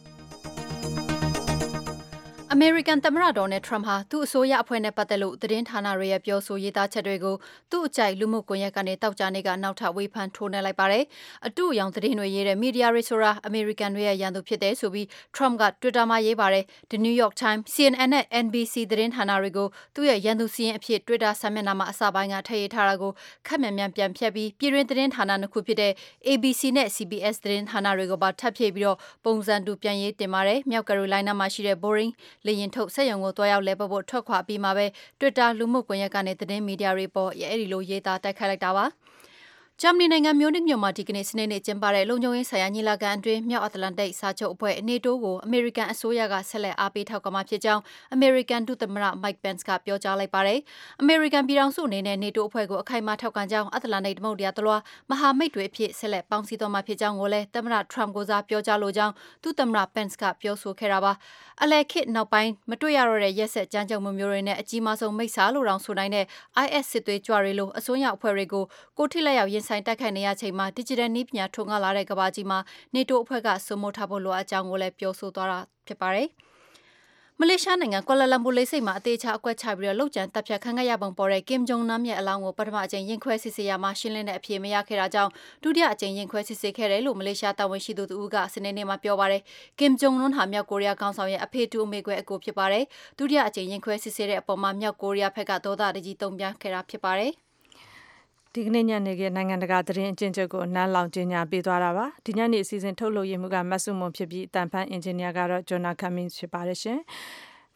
အမေရိကန်သမ္မတဒေါ်နယ်ထရမ့်ဟာသူ့အစိုးရအဖွဲ့နဲ့ပတ်သက်လို့သတင်းဌာနတွေရဲ့ပြောဆိုရေးသားချက်တွေကိုသူ့အကြိုက်လူမှုကွန်ရက်ကနေတောက်ကြနေကနောက်ထပ်ဝေဖန်ထိုးနှက်လိုက်ပါတယ်။အတူအယောင်သတင်းတွေရေးတဲ့မီဒီယာတွေဆိုတာအမေရိကန်တွေရဲ့ရန်သူဖြစ်တယ်ဆိုပြီးထရမ့်က Twitter မှာရေးပါတယ်။ The New York Times, C N N နဲ့ N B C သတင်းဌာနတွေကိုသူ့ရဲ့ရန်သူစီးရင်အဖြစ် Twitter စာမျက်နှာမှာအစပိုင်းကထည့်ရေးထားတာကိုခက်မြန်မြန်ပြန်ဖြတ်ပြီးပြည်တွင်းသတင်းဌာနနှစ်ခုဖြစ်တဲ့ A B C နဲ့ C B S သတင်းဌာနတွေကိုပါထပ်ဖြည့်ပြီးတော့ပုံစံတူပြန်ရေးတင်ပါတယ်။မြောက်ကယ်ရိုလိုင်းနားမှာရှိတဲ့ Boring လေရင်ထုတ်စက်ရုံကိုတွားရောက်လဲပဖို့ထွက်ခွာပြီးမှပဲ Twitter လူမှုကွန်ရက်ကနေသတင်းမီဒီယာတွေပေါ်အဲ့ဒီလိုရေးသားတိုက်ခိုက်လိုက်တာပါ။ဂျာမနီနိုင်ငံမြို့နစ်မြို့မှာဒီကနေ့စနေနေ့ကျင်းပတဲ့လုံခြုံရေးဆိုင်ရာညီလာခံအတွင်းမြောက်အတ္တလန်တိတ်စာချုပ်အဖွဲ့ NATO ကိုအမေရိကန်အစိုးရကဆက်လက်အားပေးထောက်ခံမှာဖြစ်ကြောင်းအမေရိကန်ဒုသမ္မတ Mike Pence ကပြောကြားလိုက်ပါတယ်။အမေရိကန်ပြည်ထောင်စုအနေနဲ့ NATO အဖွဲ့ကိုအခိုင်အမာထောက်ခံကြောင်းအတ္တလန်တိတ်သမုဒ္ဒရာတလွှားမဟာမိတ်တွေအဖြစ်ဆက်လက်ပေါင်းစည်းသွားမှာဖြစ်ကြောင်းကိုလည်းသမ္မတ Trump ကိုစားပြောကြားလိုကြောင်းဒုသမ္မတ Pence ကပြောဆိုခဲ့တာပါ။အလယ်ခေတ်နောက်ပိုင်းမတွေ့ရတော့တဲ့ရက်ဆက်ကြမ်းကြုတ်မှုမျိုးတွေနဲ့အကြီးမားဆုံးမိတ်ဆာလို့တောင်ဆိုနိုင်တဲ့ I S စစ်သွေးကြွတွေလိုအစိုးရအဖွဲ့တွေကိုကိုထိလက်ရောက်ရင်ဆိုင်တိုက်ခိုက်နေရချိန်မှာ digital နည်းပညာထွန်းကားလာတဲ့ကမ္ဘာကြီးမှာ NATO အဖွဲ့ကစိုးမိုးထားဖို့လိုအပ်ကြောင်းကိုလည်းပြောဆိုသွားတာဖြစ်ပါတယ်။မလေးရှားနိုင်ငံကွာလာလမ်ပူလေဆိပ်မှာအသေးချာအကွက်ချပြီးတော့လောက်ကျန်တပ်ဖြတ်ခံခဲ့ရပုံပေါ်တဲ့ Kim Jong Nam ရဲ့အလောင်းကိုပထမအကြိမ်ရင်ခွဲစစ်ဆေးရမှာရှင်းလင်းတဲ့အဖြေမရခဲ့တာကြောင့်ဒုတိယအကြိမ်ရင်ခွဲစစ်ဆေးခဲ့တယ်လို့မလေးရှားတာဝန်ရှိသူတို့ကစနေနေ့မှာပြောပါတယ်။ Kim Jong Un ဟာမြောက်ကိုရီးယားခေါင်းဆောင်ရဲ့အဖေတူအမေကွဲအကိုဖြစ်ပါတယ်။ဒုတိယအကြိမ်ရင်ခွဲစစ်ဆေးတဲ့အပေါ်မှာမြောက်ကိုရီးယားဘက်ကဒေါသတကြီးတုံ့ပြန်ခဲ့တာဖြစ်ပါတယ်။ဒီကနေ့ညနေခင်းနိုင်ငံတကာသတင်းအကျဉ်းချုပ်ကိုနန်းလောင်ကျင်းညာပေးသွားတာပါဒီညနေအစီအစဉ်ထုတ်လုပ်ရမှုကမတ်စုမွန်ဖြစ်ပြီးတန်ဖန်အင်ဂျင်နီယာကတော့ဂျွန်နာကမ်မင်းဖြစ်ပါတယ်ရှင်။ V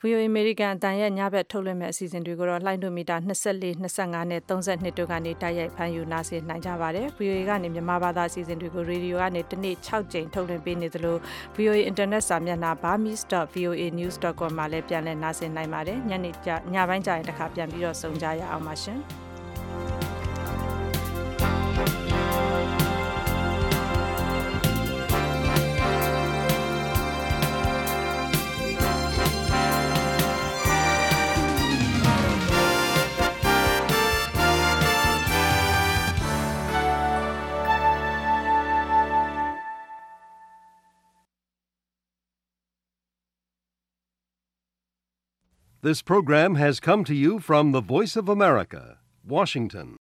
V O A American အတန်ရဲ့ညဘက်ထုတ်လွှင့်မဲ့အစီအစဉ်တွေကိုတော့လှိုင်းဒိုမီတာtwenty-four, twenty-fiveနဲ့thirty-twoတို့ကနေတိုက်ရိုက်ဖမ်းယူနားဆင်နိုင်ကြပါတယ်။ V O A ကနေမြန်မာဘာသာအစီအစဉ်တွေကိုရေဒီယိုကနေတစ်နေ့sixကြိမ်ထုတ်လွှင့်ပေးနေသလို V O A Internet စာမျက်နှာ burmese dot v o a news dot com မှာလည်းပြန်လည်နားဆင်နိုင်ပါတယ်။ညနေညပိုင်းကျရင်တစ်ခါပြန်ပြီးတော့ဆုံကြရအောင်ပါရှင်။ This program has come to you from the Voice of America, Washington.